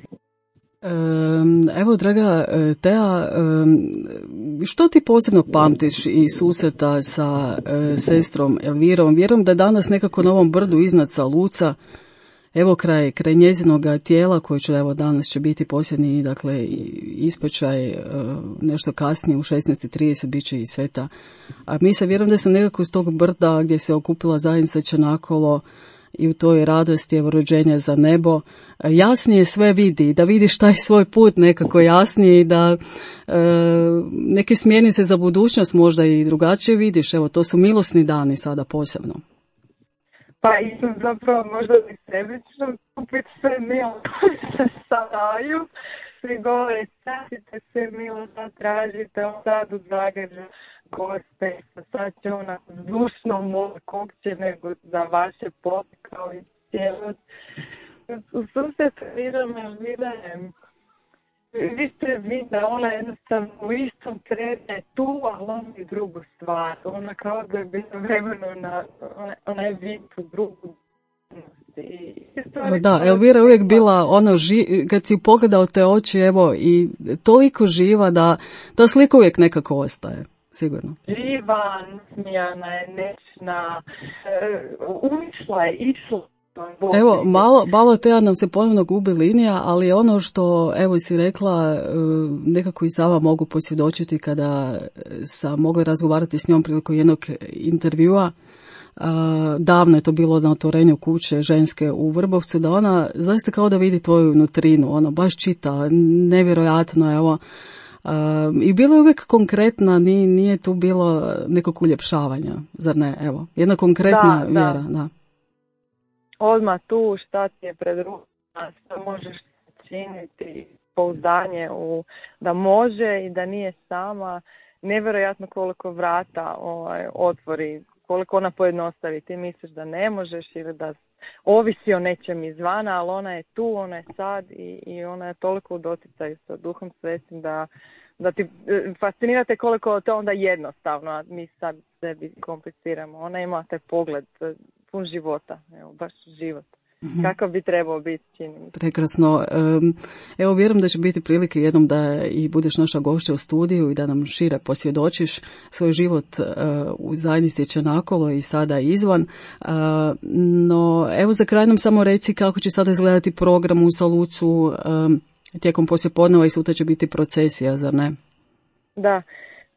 Evo, draga Tea, što ti posebno pamtiš iz susreta sa sestrom Elvirom? Vjerujem da danas nekako na ovom brdu iznad Saluca, evo kraj njezinog tijela koji će, evo danas će biti posljednji, dakle, ispečaj nešto kasnije u 16:30 bit će i sveta. A mi se vjerujem da sam nekako iz tog brda gdje se okupila zajednica Čenakolo i u toj radosti evo rođenja za nebo, jasnije sve vidi, da vidiš taj svoj put nekako jasnije i da neke smjernice za budućnost možda i drugačije vidiš. Evo, to su milosni dani sada posebno. Pa i sam zapravo možda i sebično kupiti sve milo koje se stavaju. Svi govore, stavite sve milo, sad tražite, sad u Zagrebu goste, sad će ona zdušno moli kokće nego za vaše pote kao i cijelo. U susretu vidim, vi ste vidjeli, ona jednostavno u istom trenu je tu, ali ona je drugu stvar. Ona kao da je bilo vremenu ona je vidu drugu. Da, Elvira uvijek bila ono, kad si pogledao te oči, evo, i toliko živa da ta slika uvijek nekako ostaje, sigurno. Živa, smijana je, nečna, umišla je, išla. Evo, malo Tea nam se ponovno gubi linija, ali ono što, evo si rekla, nekako i sama mogu posvjedočiti kada sam mogla razgovarati s njom prilikom jednog intervjua, davno je to bilo na otvorenju kuće ženske u Vrbovcu, da ona zaista kao da vidi tvoju nutrinu, ono baš čita, nevjerojatno, evo. I bilo je uvijek konkretna, nije tu bilo nekog uljepšavanja, zar ne? Evo, jedna konkretna vjera, da. Odmah tu šta ti je pred rukama, što možeš činiti, pouzdanje da može i da nije sama, nevjerojatno koliko vrata otvori, koliko ona pojednostavi. Ti misliš da ne možeš ili da ovisi o nečem izvana, ali ona je tu, ona je sad i ona je toliko u doticaju sa Duhom Svetim da ti fascinirate koliko je to onda jednostavno, a mi sad sebi kompliciramo. Ona ima taj pogled pun života, evo, baš život. Mm-hmm. Kako bi trebao biti, čini mi se. Prekrasno. Evo, vjerujem da će biti prilike jednom da i budeš naša gošća u studiju i da nam šire posvjedočiš svoj život u zajednici Čenakolo i sada izvan. No, evo za kraj nam samo reci kako će sada izgledati program u Salucu tijekom poslijepodneva i sutra će biti procesija, zar ne? Da.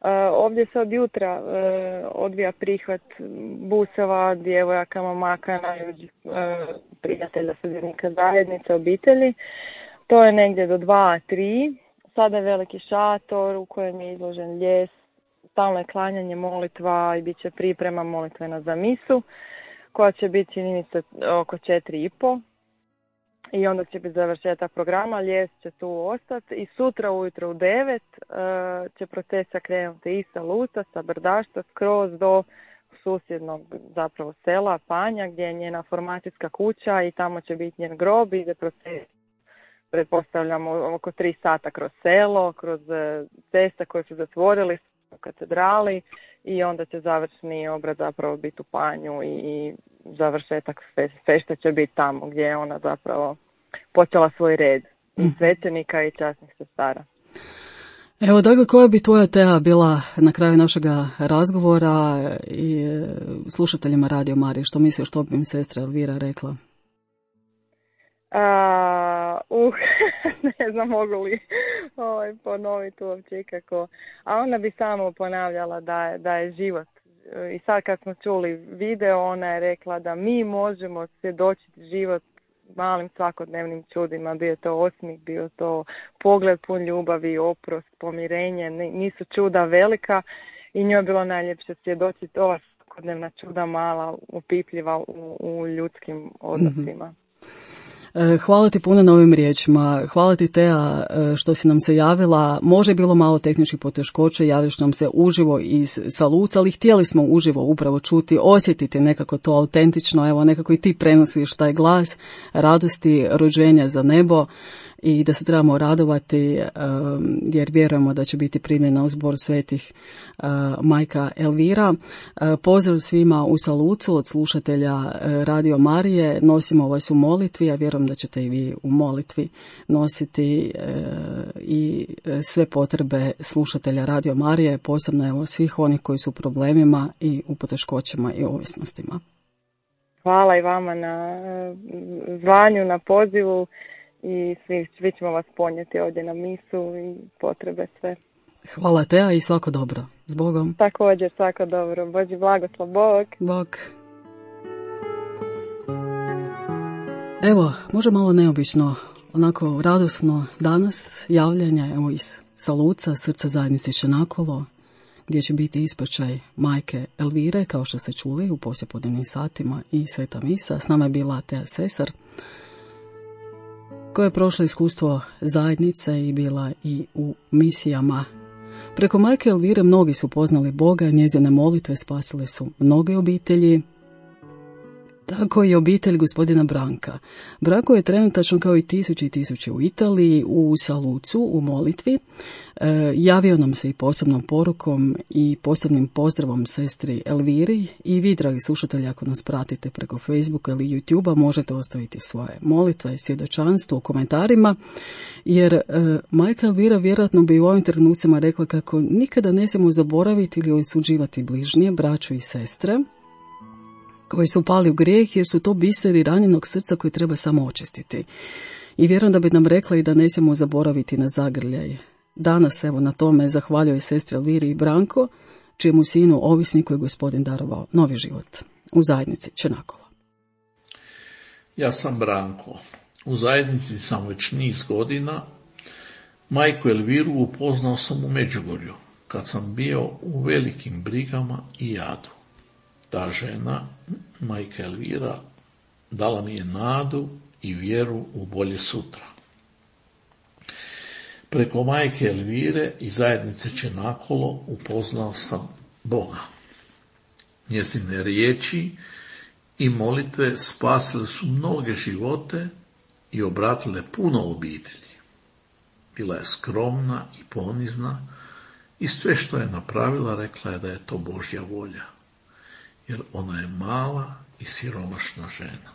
Ovdje se od jutra odvija prihvat buseva, djevojaka, momaka, prijatelja, sudionika zajednice, obitelji. To je negdje do 2-3. Sada je veliki šator u kojem je izložen ljes, stalno je klanjanje, molitva i bit će priprema molitvena za misu, koja će biti, čini mi se, oko 4:30. I onda će biti završetak programa, ljes će tu ostati i sutra ujutro u 9 će procesija krenuti i sa Luca, sa Brdašta, skroz do susjednog zapravo sela Panja, gdje je njena formacijska kuća i tamo će biti njen grob i ide proces. Pretpostavljamo oko 3 sata kroz selo, kroz ceste koje su zatvorili u katedrali i onda će završni obrad zapravo biti u Panju i završetak fešte će biti tamo gdje je ona zapravo počela svoj red i svećenika i časnih sestara. Evo, dakle, koja bi tvoja Tea bila na kraju našega razgovora i slušateljima Radio Marije? Što misliš, što bi im sestra Elvira rekla? Ne znam mogu li ponoviti uopće ikako. A ona bi samo ponavljala da je život. I sad kad smo čuli video, ona je rekla da mi možemo svjedočiti život malim svakodnevnim čudima. Bio to osmih, bio to pogled pun ljubavi, oprost, pomirenje. Nisu čuda velika i njoj je bilo najljepše svjedočiti ova svakodnevna čuda mala, upipljiva u ljudskim odnosima. Hvala ti puno na ovim riječima. Hvala ti, Tea, što si nam se javila. Može je bilo malo tehničkih poteškoća, javiš nam se uživo iz Saluca, ali htjeli smo uživo upravo čuti, osjetiti nekako to autentično. Evo, nekako i ti prenosiš taj glas radosti, rođenja za nebo i da se trebamo radovati jer vjerujemo da će biti primljena u zbor svetih majka Elvira. Pozdrav svima u Salucu od slušatelja Radio Marije. Nosimo vas u molitvi, a vjerujem da ćete i vi u molitvi nositi i sve potrebe slušatelja Radio Marije, posebno evo svih onih koji su u problemima i u poteškoćama i ovisnostima. Hvala i vama na zvanju, na pozivu. I svi ćemo vas ponijeti ovdje na misu i potrebe sve. Hvala Tea i svako dobro. S Bogom. Također, svako dobro. Božji blagoslov. Bog. Bog. Evo, može malo neobično, onako radosno danas javljanja evo iz Saluca, srca zajednice Čenakolo, gdje će biti ispraćaj majke Elvire, kao što ste čuli, u poslijepodnevnim satima i sveta misa. S nama je bila Tea Sesar, koja je prošla iskustvo zajednice i bila i u misijama. Preko majke Elvire mnogi su poznali Boga, njezine molitve spasile su mnoge obitelji, tako i obitelj gospodina Branka. Branko je trenutačno kao i tisuće u Italiji, u Salucu, u molitvi. Javio nam se i posebnom porukom i posebnim pozdravom sestri Elviri i vi, dragi slušatelji, ako nas pratite preko Facebooka ili YouTubea, možete ostaviti svoje molitve, svjedočanstvo u komentarima, jer majka Elvira vjerojatno bi u ovim trenucima rekla kako nikada ne smijemo zaboraviti ili osuđivati bližnje, braću i sestre, koji su pali u grijeh, jer su to biseri ranjenog srca koji treba samo očistiti. I vjerujem da bi nam rekla i da ne smijemo zaboraviti na zagrljaj. Danas, evo, na tome zahvaljuje sestre Elviri i Branko, čijemu sinu ovisniku je Gospodin darovao novi život u zajednici Čenakolo. Ja sam Branko. U zajednici sam već niz godina. Majku Elviru upoznao sam u Međugorju, kad sam bio u velikim brigama i jadu. Ta žena, majka Elvira, dala mi je nadu i vjeru u bolje sutra. Preko majke Elvire i zajednice Čenakolo upoznao sam Boga. Njezine riječi i molitve spasile su mnoge živote i obratile puno obitelji. Bila je skromna i ponizna i sve što je napravila rekla je da je to Božja volja, jer ona je mala i siromašna žena.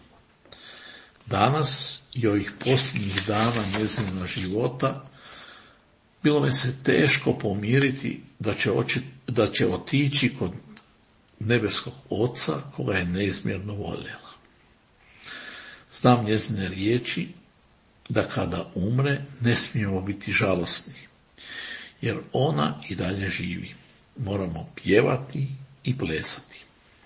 Danas i ovih posljednjih dana njezina života bilo mi se teško pomiriti da će otići kod nebeskog Oca koga je neizmjerno voljela. Znam njezine riječi da kada umre ne smijemo biti žalosni, jer ona i dalje živi. moramo pjevati i plesati.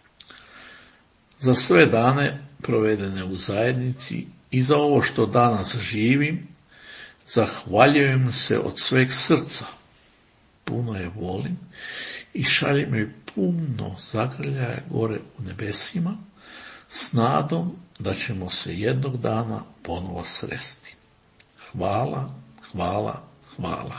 Za sve dane provedene u zajednici i za ovo što danas živim, zahvaljujem se od sveg srca. Puno je volim i šaljem joj puno zagrljaja gore u nebesima, s nadom da ćemo se jednog dana ponovo sresti. Hvala, hvala, hvala.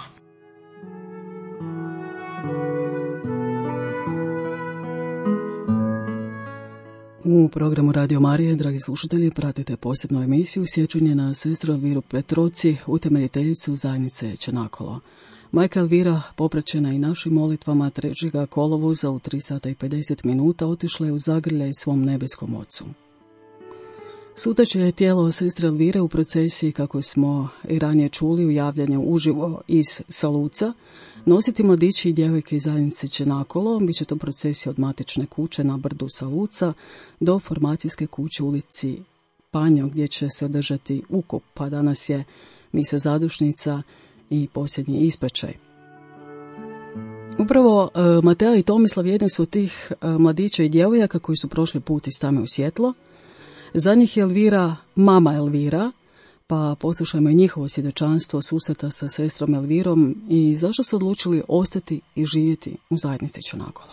U programu Radio Marije, dragi slušatelji, pratite posebnu emisiju sjećanje na sestru Elviru Petroci, utemeljiteljicu zajednice Čenakolo. Majka Elvira, popraćena i našim molitvama 3. kolovoza u 3 sata i 50 minuta, otišla je u zagrljaj svom nebeskom ocu. Sutraće je tijelo sestre Elvire u procesiji, kako smo i ranije čuli u javljanju uživo iz Saluca, nositi mladići i djevojke iz zajednice Čenakolo. Biće to procesija od matične kuće na brdu Saluca do formacijske kuće u ulici Panjo, gdje će se održati ukop, pa danas je misa zadušnica i posljednji ispečaj. Upravo Matea i Tomislav jedni su od tih mladića i djevojaka koji su prošli put iz tame u svjetlo. Za njih je Elvira mama Elvira, pa poslušajmo i njihovo svjedočanstvo susreta sa sestrom Elvirom i zašto su odlučili ostati i živjeti u zajednici Čenakolo.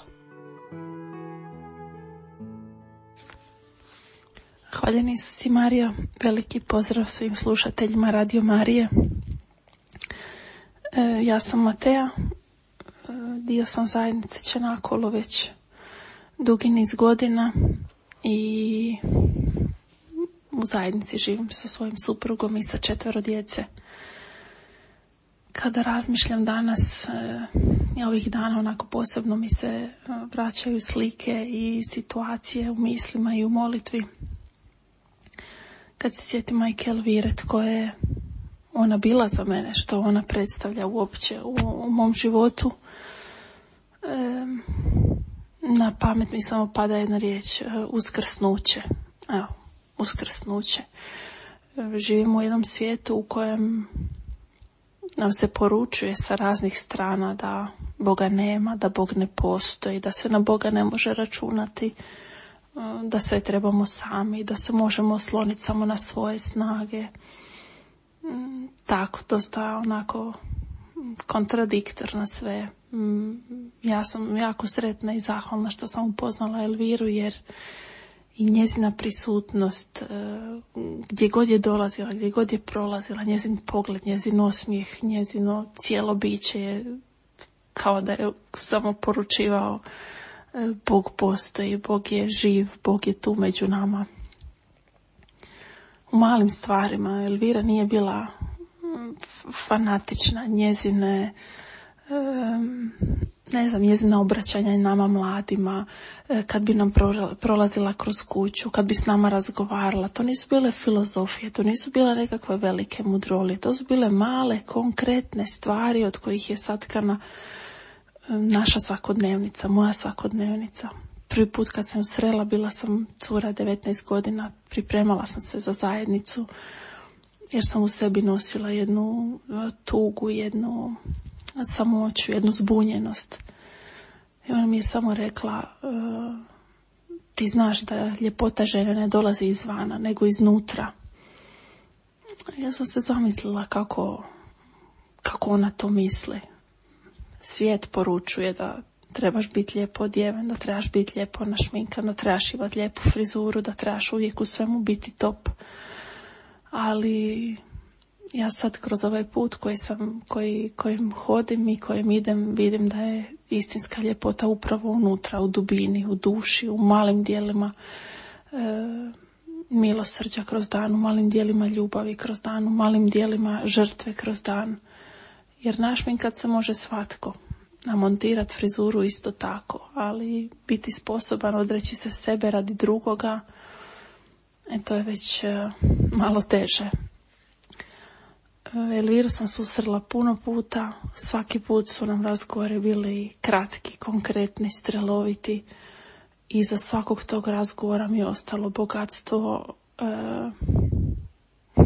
Hvaljeni Isus i Marija, veliki pozdrav svim slušateljima Radio Marije. Ja sam Matea, dio sam zajednice Čenakolo već dugi niz godina i u zajednici živim sa svojim suprugom i sa 4 djece. Kada razmišljam danas, ovih dana onako posebno mi se vraćaju slike i situacije u mislima i u molitvi. Kad se sjetim majke Elvire, tko je ona bila za mene, što ona predstavlja uopće u mom životu, na pamet mi samo pada jedna riječ, uskrsnuće. Evo, uskrsnuće. Živimo u jednom svijetu u kojem nam se poručuje sa raznih strana da Boga nema, da Bog ne postoji, da se na Boga ne može računati, da sve trebamo sami, da se možemo osloniti samo na svoje snage. Tako, dosta onako kontradiktorno sve. Ja sam jako sretna i zahvalna što sam upoznala Elviru, jer i njezina prisutnost, gdje god je dolazila, gdje god je prolazila, njezin pogled, njezin osmijeh, njezino cijelo biće je kao da je samo poručivao Bog postoji, Bog je živ, Bog je tu među nama. U malim stvarima Elvira nije bila fanatična, njezine njezina obraćanja nama mladima, kad bi nam prolazila kroz kuću, kad bi s nama razgovarala, to nisu bile filozofije, to nisu bile nekakve velike mudrolije, to su bile male, konkretne stvari od kojih je satkana naša svakodnevnica, moja svakodnevnica. Prvi put kad sam srela, bila sam cura 19 godina, pripremala sam se za zajednicu, jer sam u sebi nosila jednu tugu, jednu samoću, jednu zbunjenost. I ona mi je samo rekla, ti znaš da ljepota žene ne dolazi izvana, nego iznutra. Ja sam se zamislila kako ona to misli. Svijet poručuje da trebaš biti lijepo odjeven, da trebaš biti lijepo našminkan, da trebaš imati lijepu frizuru, da trebaš uvijek u svemu biti top. Ali ja sad kroz ovaj put kojim hodim i kojim idem, vidim da je istinska ljepota upravo unutra, u dubini, u duši, u malim dijelima milosrđa kroz dan, u malim dijelima ljubavi kroz dan, u malim dijelima žrtve kroz dan. Jer našminkat se može svatko, namontirati frizuru isto tako, ali biti sposoban odreći se sebe radi drugoga, to je već malo teže. Elviru sam susrela puno puta, svaki put su nam razgovori bili kratki, konkretni, streloviti. Iza svakog tog razgovora mi je ostalo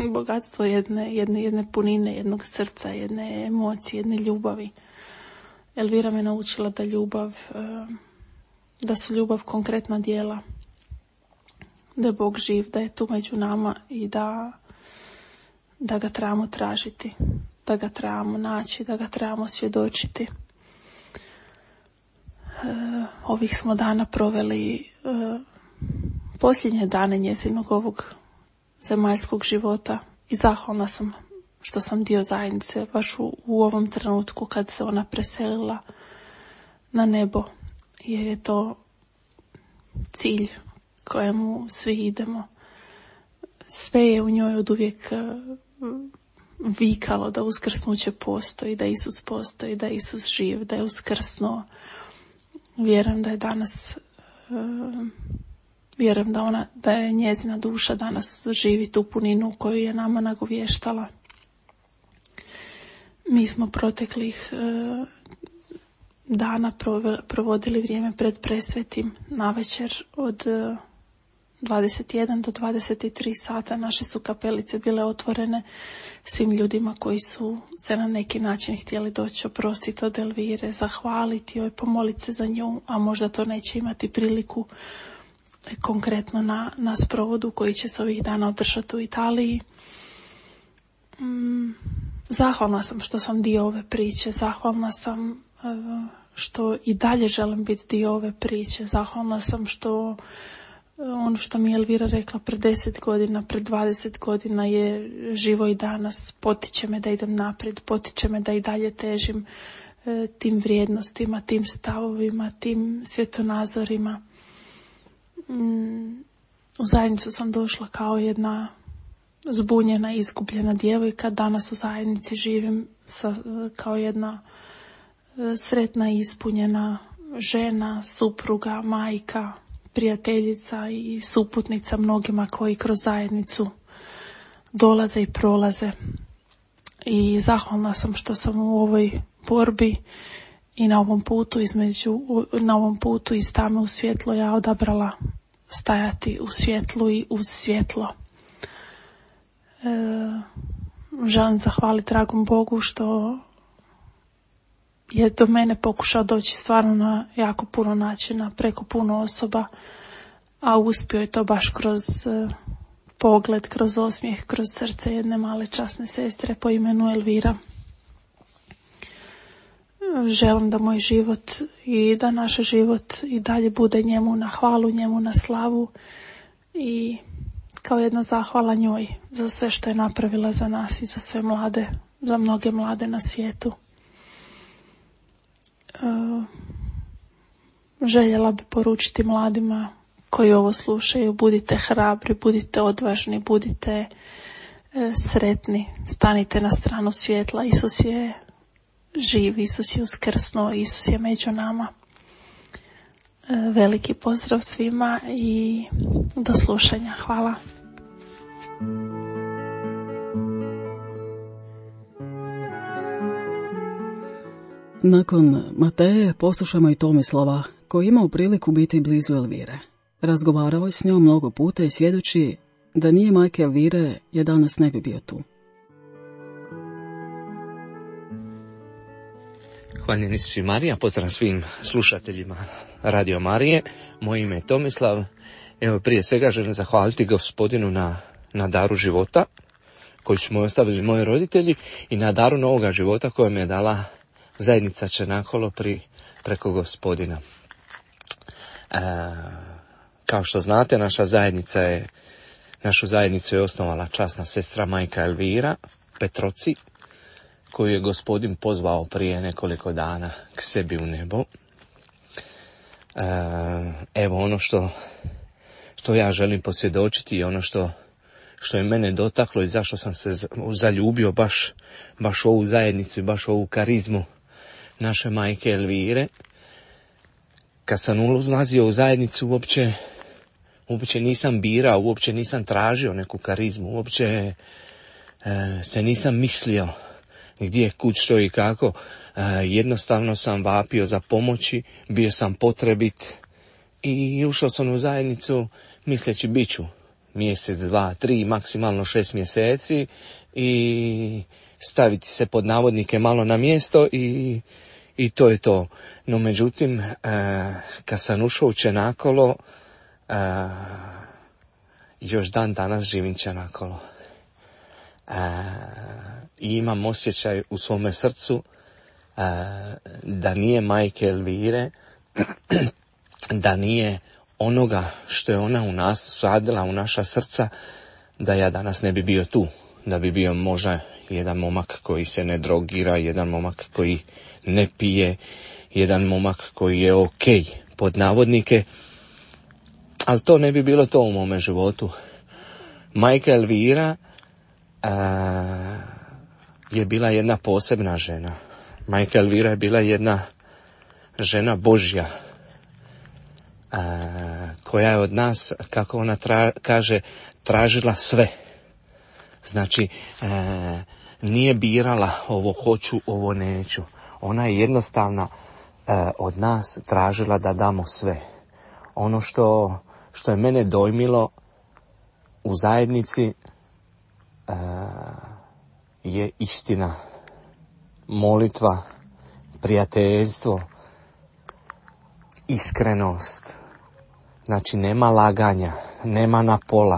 bogatstvo jedne punine, jednog srca, jedne emocije, jedne ljubavi. Elvira me naučila da su ljubav konkretna djela, da je Bog živ, da je tu među nama i da ga trebamo tražiti, da ga trebamo naći, da ga trebamo svjedočiti. Ovih smo dana proveli posljednje dane njezinog ovog zemaljskog života i zahvalna sam što sam dio zajednice baš u ovom trenutku kad se ona preselila na nebo, jer je to cilj kojemu svi idemo. Sve je u njoj oduvijek vikalo da uskrsnuće postoji, da Isus postoji, da je Isus živ, da je uskrsnuo. Vjerujem da je danas, vjerujem da je njezina duša danas živi tu puninu koju je nama nagovještala. Mi smo proteklih dana provodili vrijeme pred presvetim navečer od 21 do 23 sata. Naše su kapelice bile otvorene svim ljudima koji su se na neki način htjeli doći oprostiti od Elvire, zahvaliti joj, pomoliti se za nju, a možda to neće imati priliku konkretno na sprovodu koji će se ovih dana održati u Italiji. Zahvalna sam što sam dio ove priče, zahvalna sam što i dalje želim biti dio ove priče, zahvalna sam što ono što mi je Elvira rekla pred 10 godina, pred 20 godina je živo i danas. Potiče me da idem naprijed, potiče me da i dalje težim tim vrijednostima, tim stavovima, tim svjetonazorima. U zajednicu sam došla kao jedna zbunjena, izgubljena djevojka. Danas u zajednici živim kao jedna sretna i ispunjena žena, supruga, majka, prijateljica i suputnica mnogima koji kroz zajednicu dolaze i prolaze. I zahvalna sam što sam u ovoj borbi i na ovom putu iz tame u svjetlo ja odabrala stajati u svjetlu i uz svjetlo. Želim zahvaliti dragom Bogu što je do mene pokušao doći stvarno na jako puno načina, preko puno osoba, a uspio je to baš kroz pogled, kroz osmijeh, kroz srce jedne male časne sestre po imenu Elvira. Želim da moj život i da naš život i dalje bude njemu na hvalu, njemu na slavu i kao jedna zahvala njoj za sve što je napravila za nas i za sve mlade, za mnoge mlade na svijetu. Željela bi poručiti mladima koji ovo slušaju: budite hrabri, budite odvažni, budite sretni, stanite na stranu svjetla. Isus je živ, Isus je uskrsnuo, Isus je među nama. Veliki pozdrav svima i do slušanja. Hvala. Nakon Mateje poslušamo i Tomislava, koji imao priliku biti blizu Elvire. Razgovarao je s njom mnogo puta i svjedoči da nije majke Elvire, je danas ne bi bio tu. Hvaljeni Isus i Marija, pozdrav svim slušateljima Radio Marije. Moje ime je Tomislav. Evo, prije svega želim zahvaliti Gospodinu na daru života koji su mu ostavili moji roditelji i na daru novoga života koje mi je dala zajednica Čenakolo preko Gospodina. Kao što znate, našu zajednicu je osnovala časna sestra majka Elvira Petroci, koju je Gospodin pozvao prije nekoliko dana k sebi u nebo. Evo ono što ja želim posvjedočiti i ono što je mene dotaklo i zašto sam se zaljubio baš ovu zajednicu i baš ovu karizmu naše majke Elvire. Kad sam ulazio u zajednicu uopće nisam birao, uopće nisam tražio neku karizmu, uopće se nisam mislio gdje, kud, što i kako. Jednostavno sam vapio za pomoći, bio sam potrebit i ušao sam u zajednicu misleći bit ću mjesec, 2, 3, maksimalno 6 mjeseci i staviti se pod navodnike malo na mjesto i to je to. No međutim, kad sam ušao u Čenakolo, još dan danas živim Čenakolo. I imam osjećaj u svome srcu da nije majke Elvire, da nije onoga što je ona u nas sadila u naša srca, da ja danas ne bi bio tu, da bi bio možda jedan momak koji se ne drogira, jedan momak koji ne pije, jedan momak koji je okej, pod navodnike, ali to ne bi bilo to u mome životu. Majka Elvira je bila jedna posebna žena. Majka Elvira je bila jedna žena Božja, koja je od nas, kako ona kaže, tražila sve. Znači, nije birala ovo hoću, ovo neću. Ona je jednostavno od nas tražila da damo sve. Ono što je mene dojmilo u zajednici je istina, molitva, prijateljstvo, iskrenost. Znači, nema laganja, nema na pola,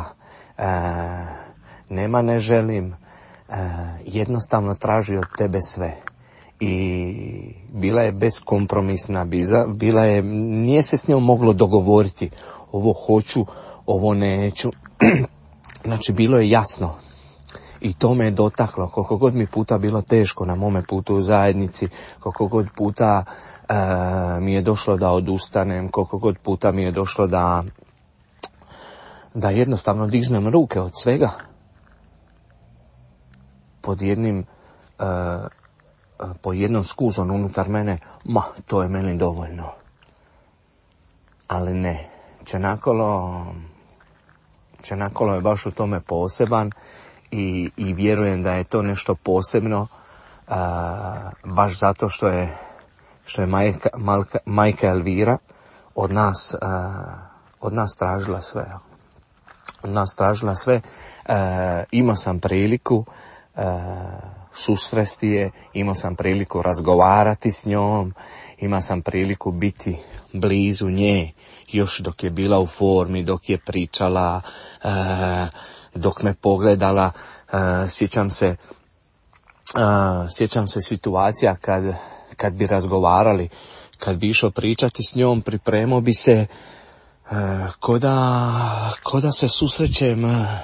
nema ne želim, jednostavno traži od tebe sve. I bila je beskompromisna, bila je, nije se s njom moglo dogovoriti, ovo hoću, ovo neću. Znači, bilo je jasno. I to me je dotaklo, koliko god mi puta bilo teško na mome putu u zajednici, koliko god puta mi je došlo da odustanem, koliko god puta mi je došlo da jednostavno dignem ruke od svega. Po jednom skuzom unutar mene, to je meni dovoljno. Ali ne, Čenakolo je baš u tome poseban i vjerujem da je to nešto posebno, baš zato što je majka Elvira od nas tražila sve. Od nas tražila sve. Imao sam priliku susresti je, imao sam priliku razgovarati s njom, imao sam priliku biti blizu nje, još dok je bila u formi, dok je pričala, dok me pogledala. Sjećam se situacija kad bi razgovarali, kad bi išao pričati s njom, pripremao bi se ko da se susrećem.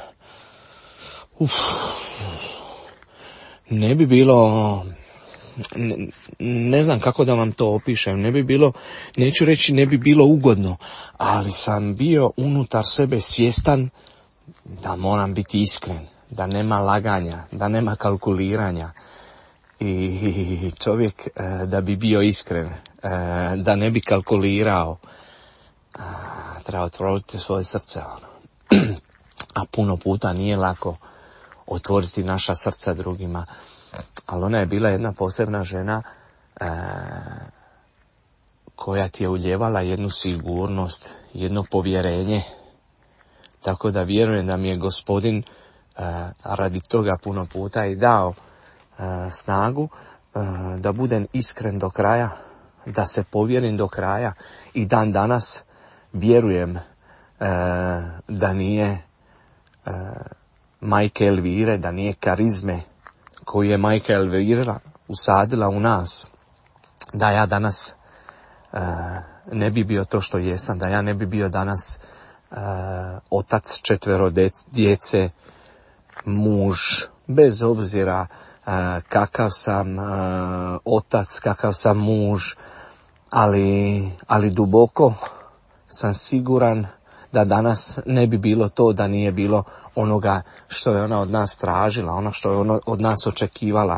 Ne bi bilo, ne znam kako da vam to opišem, neću reći ne bi bilo ugodno, ali sam bio unutar sebe svjestan da moram biti iskren, da nema laganja, da nema kalkuliranja. I čovjek da bi bio iskren, da ne bi kalkulirao, treba otvoriti svoje srce. A puno puta nije lako otvoriti naša srca drugima. Ali ona je bila jedna posebna žena koja ti je uljevala jednu sigurnost, jedno povjerenje. Tako da vjerujem da mi je Gospodin radi toga puno puta i dao snagu da budem iskren do kraja, da se povjerim do kraja. I dan danas vjerujem da nije majke Elvire, da nije karizme koju je majka Elvira usadila u nas, da ja danas ne bi bio to što jesam, da ja ne bi bio danas otac 4 djece, muž, bez obzira kakav sam otac, kakav sam muž, ali duboko sam siguran da danas ne bi bilo to da nije bilo onoga što je ona od nas tražila, ono što je ona od nas očekivala.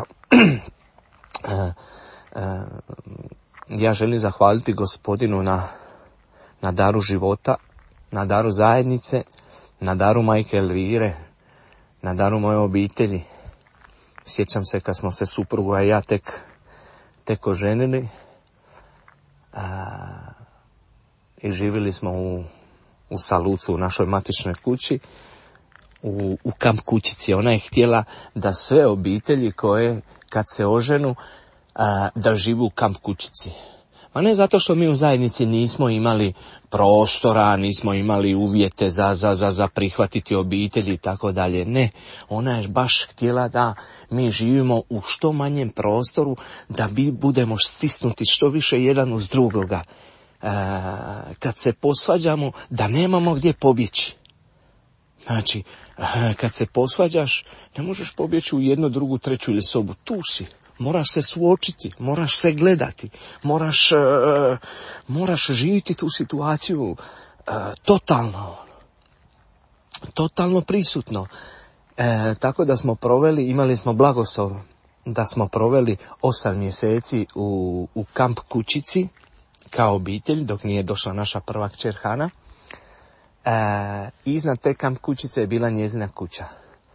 Ja želim zahvaliti Gospodinu na daru života, na daru zajednice, na daru majke Elvire, na daru moje obitelji. Sjećam se kad smo se supruga i ja tek oženili i živjeli smo u Salucu, u našoj matičnoj kući, u kamp kućici. Ona je htjela da sve obitelji koje kad se oženu da živu u kamp kućici. Ma ne zato što mi u zajednici nismo imali prostora, nismo imali uvjete za prihvatiti obitelji i tako dalje. Ne, ona je baš htjela da mi živimo u što manjem prostoru, da budemo stisnuti što više jedan uz drugoga. Kad se posvađamo, da nemamo gdje pobjeći. Znači, kad se posvađaš, ne možeš pobjeći u jednu, drugu, treću ili sobu. Tu si. Moraš se suočiti, moraš se gledati, moraš živjeti tu situaciju totalno prisutno. Tako da smo imali smo blagoslov da smo proveli 8 mjeseci u kamp kućici kao obitelj, dok nije došla naša prva kćer Hana. Iznad te kamp kućice je bila njezina kuća.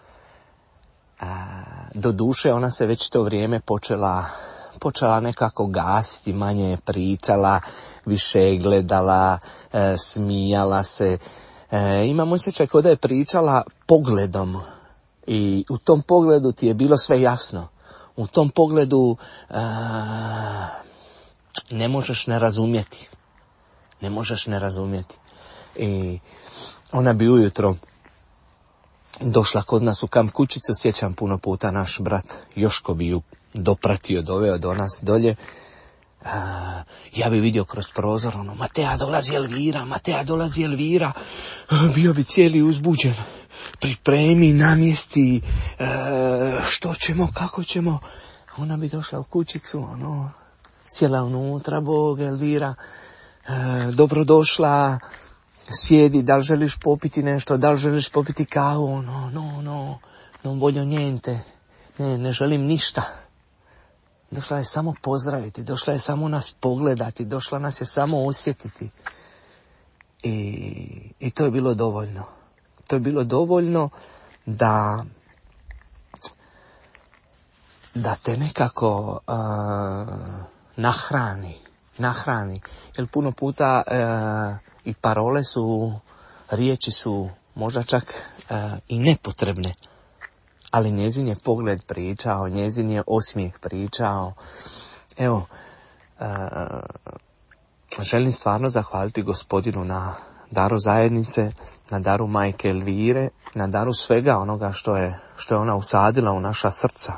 Do duše ona se već to vrijeme počela nekako gasiti, manje je pričala, više je gledala, smijala se. Imam osjećaj kao da je pričala pogledom i u tom pogledu ti je bilo sve jasno. U tom pogledu ne možeš ne razumjeti. I ona bi ujutro došla kod nas u kamp kućicu, sjećam puno puta naš brat Joško bi ju dopratio, doveo do nas dolje. Ja bi vidio kroz prozor, Mateja dolazi Elvira, bio bi cijeli uzbuđen, pripremi, namjesti, što ćemo, kako ćemo. Ona bi došla u kućicu, sjela unutra, Bog, Elvira, dobrodošla, sjedi, da li želiš popiti nešto, da li želiš popiti kavu, no voglio niente, ne želim ništa. Došla je samo pozdraviti, došla je samo nas pogledati, došla nas je samo osjetiti. I to je bilo dovoljno. To je bilo dovoljno da te nekako nahrani. Jer puno puta i parole su, riječi su možda čak i nepotrebne. Ali njezin je pogled pričao, njezin je osmijeh pričao. Evo, želim stvarno zahvaliti Gospodinu na daru zajednice, na daru majke Elvire, na daru svega onoga što je ona usadila u naša srca.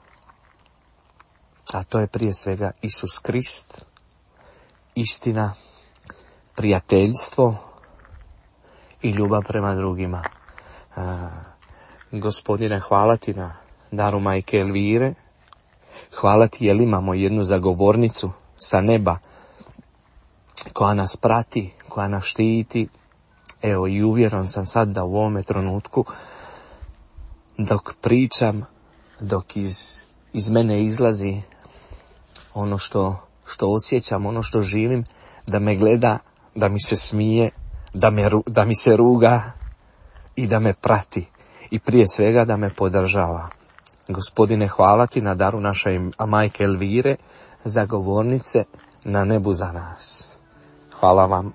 A to je prije svega Isus Krist, istina, prijateljstvo i ljubav prema drugima. Gospodine, hvala ti na daru majke Elvire, hvala ti jer imamo jednu zagovornicu sa neba koja nas prati, koja nas štiti. Evo, i uvjeren sam sad da u ovome trenutku dok pričam, dok iz mene izlazi ono što osjećam, ono što živim, da me gleda, da mi se smije, da mi se ruga i da me prati. I prije svega da me podržava. Gospodine, hvala ti na daru naše majke Elvire, zagovornice na nebu za nas. Hvala vam.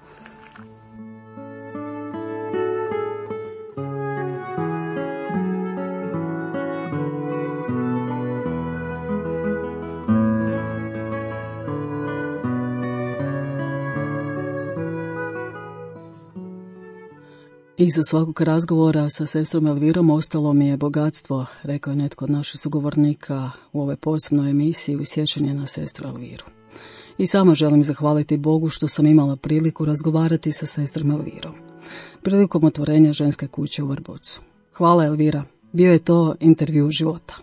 Iza svakog razgovora sa sestrom Elvirom ostalo mi je bogatstvo, rekao je netko od naših sugovornika u ovoj posebnoj emisiji u sjećanje na sestru Elviru. I samo želim zahvaliti Bogu što sam imala priliku razgovarati sa sestrom Elvirom prilikom otvorenja ženske kuće u Vrbovcu. Hvala Elvira, bio je to intervju života.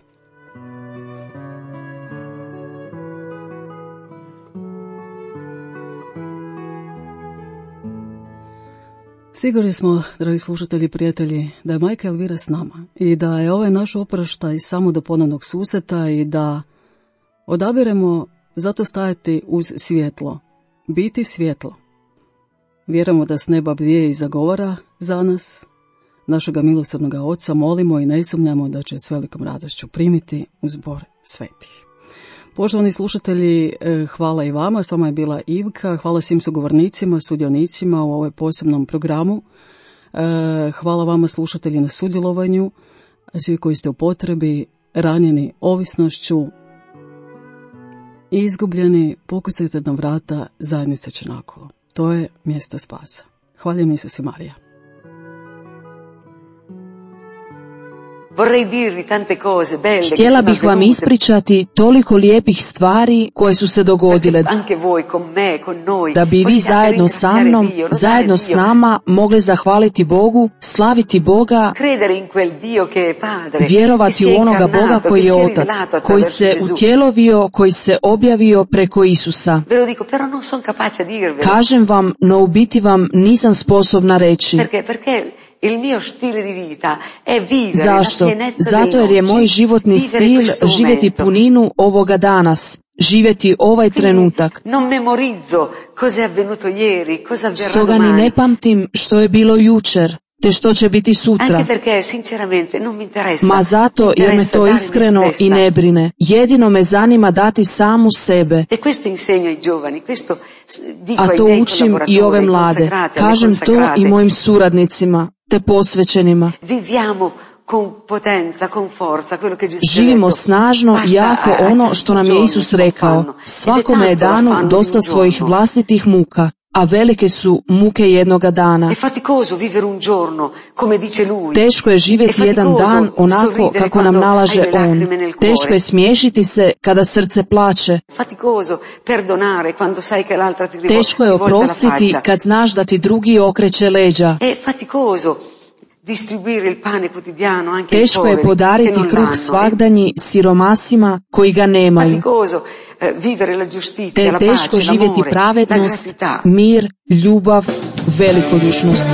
Sigurni smo, dragi slušatelji i prijatelji, da je majka Elvira s nama i da je ovaj naš oproštaj samo do ponovnog susreta i da odabiremo zato stajati uz svjetlo, biti svjetlo. Vjerujemo da s neba bdije i zagovara za nas, našega milosrdnog Oca, molimo i ne sumnjamo da će s velikom radošću primiti u zbor svetih. Poštovani slušatelji, hvala i vama, s vama je bila Ivka, hvala svim sugovornicima, sudionicima u ovoj posebnom programu. Hvala vama slušatelji na sudjelovanju, svi koji ste u potrebi, ranjeni ovisnošću. i izgubljeni, pokusajte na vrata zajednice Čenakolo. To je mjesto spasa. Hvaljen Isus i Marija. Htjela bih vam ispričati toliko lijepih stvari koje su se dogodile, da bi vi zajedno sa mnom, zajedno s nama mogli zahvaliti Bogu, slaviti Boga, vjerovati u onoga Boga koji je Otac, koji se utjelovio, koji se objavio preko Isusa. Kažem vam, no u biti vam nisam sposobna reći. Zašto? Zato jer je moj životni stil živjeti puninu ovoga danas, živjeti ovaj trenutak. Stoga ni ne pamtim što je bilo jučer, te što će biti sutra. Ma zato jer me to iskreno i ne brine. Jedino me zanima dati samu sebe. A to učim i ove mlade. Kažem to i mojim suradnicima te posvećenima. Živimo snažno, jako ono što nam je Isus rekao. Svakome je dano dosta svojih vlastitih muka, a velike su muke jednoga dana. Teško je živjeti jedan dan onako kako nam nalaže On. Teško je smiješiti se kada srce plače. Teško je oprostiti kad znaš da ti drugi okreće leđa. Teško je podariti kruh svagdanji siromasima koji ga nemaju. Te teško živjeti pravednost, mir, ljubav, velikodušnost.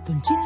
Dolcissimo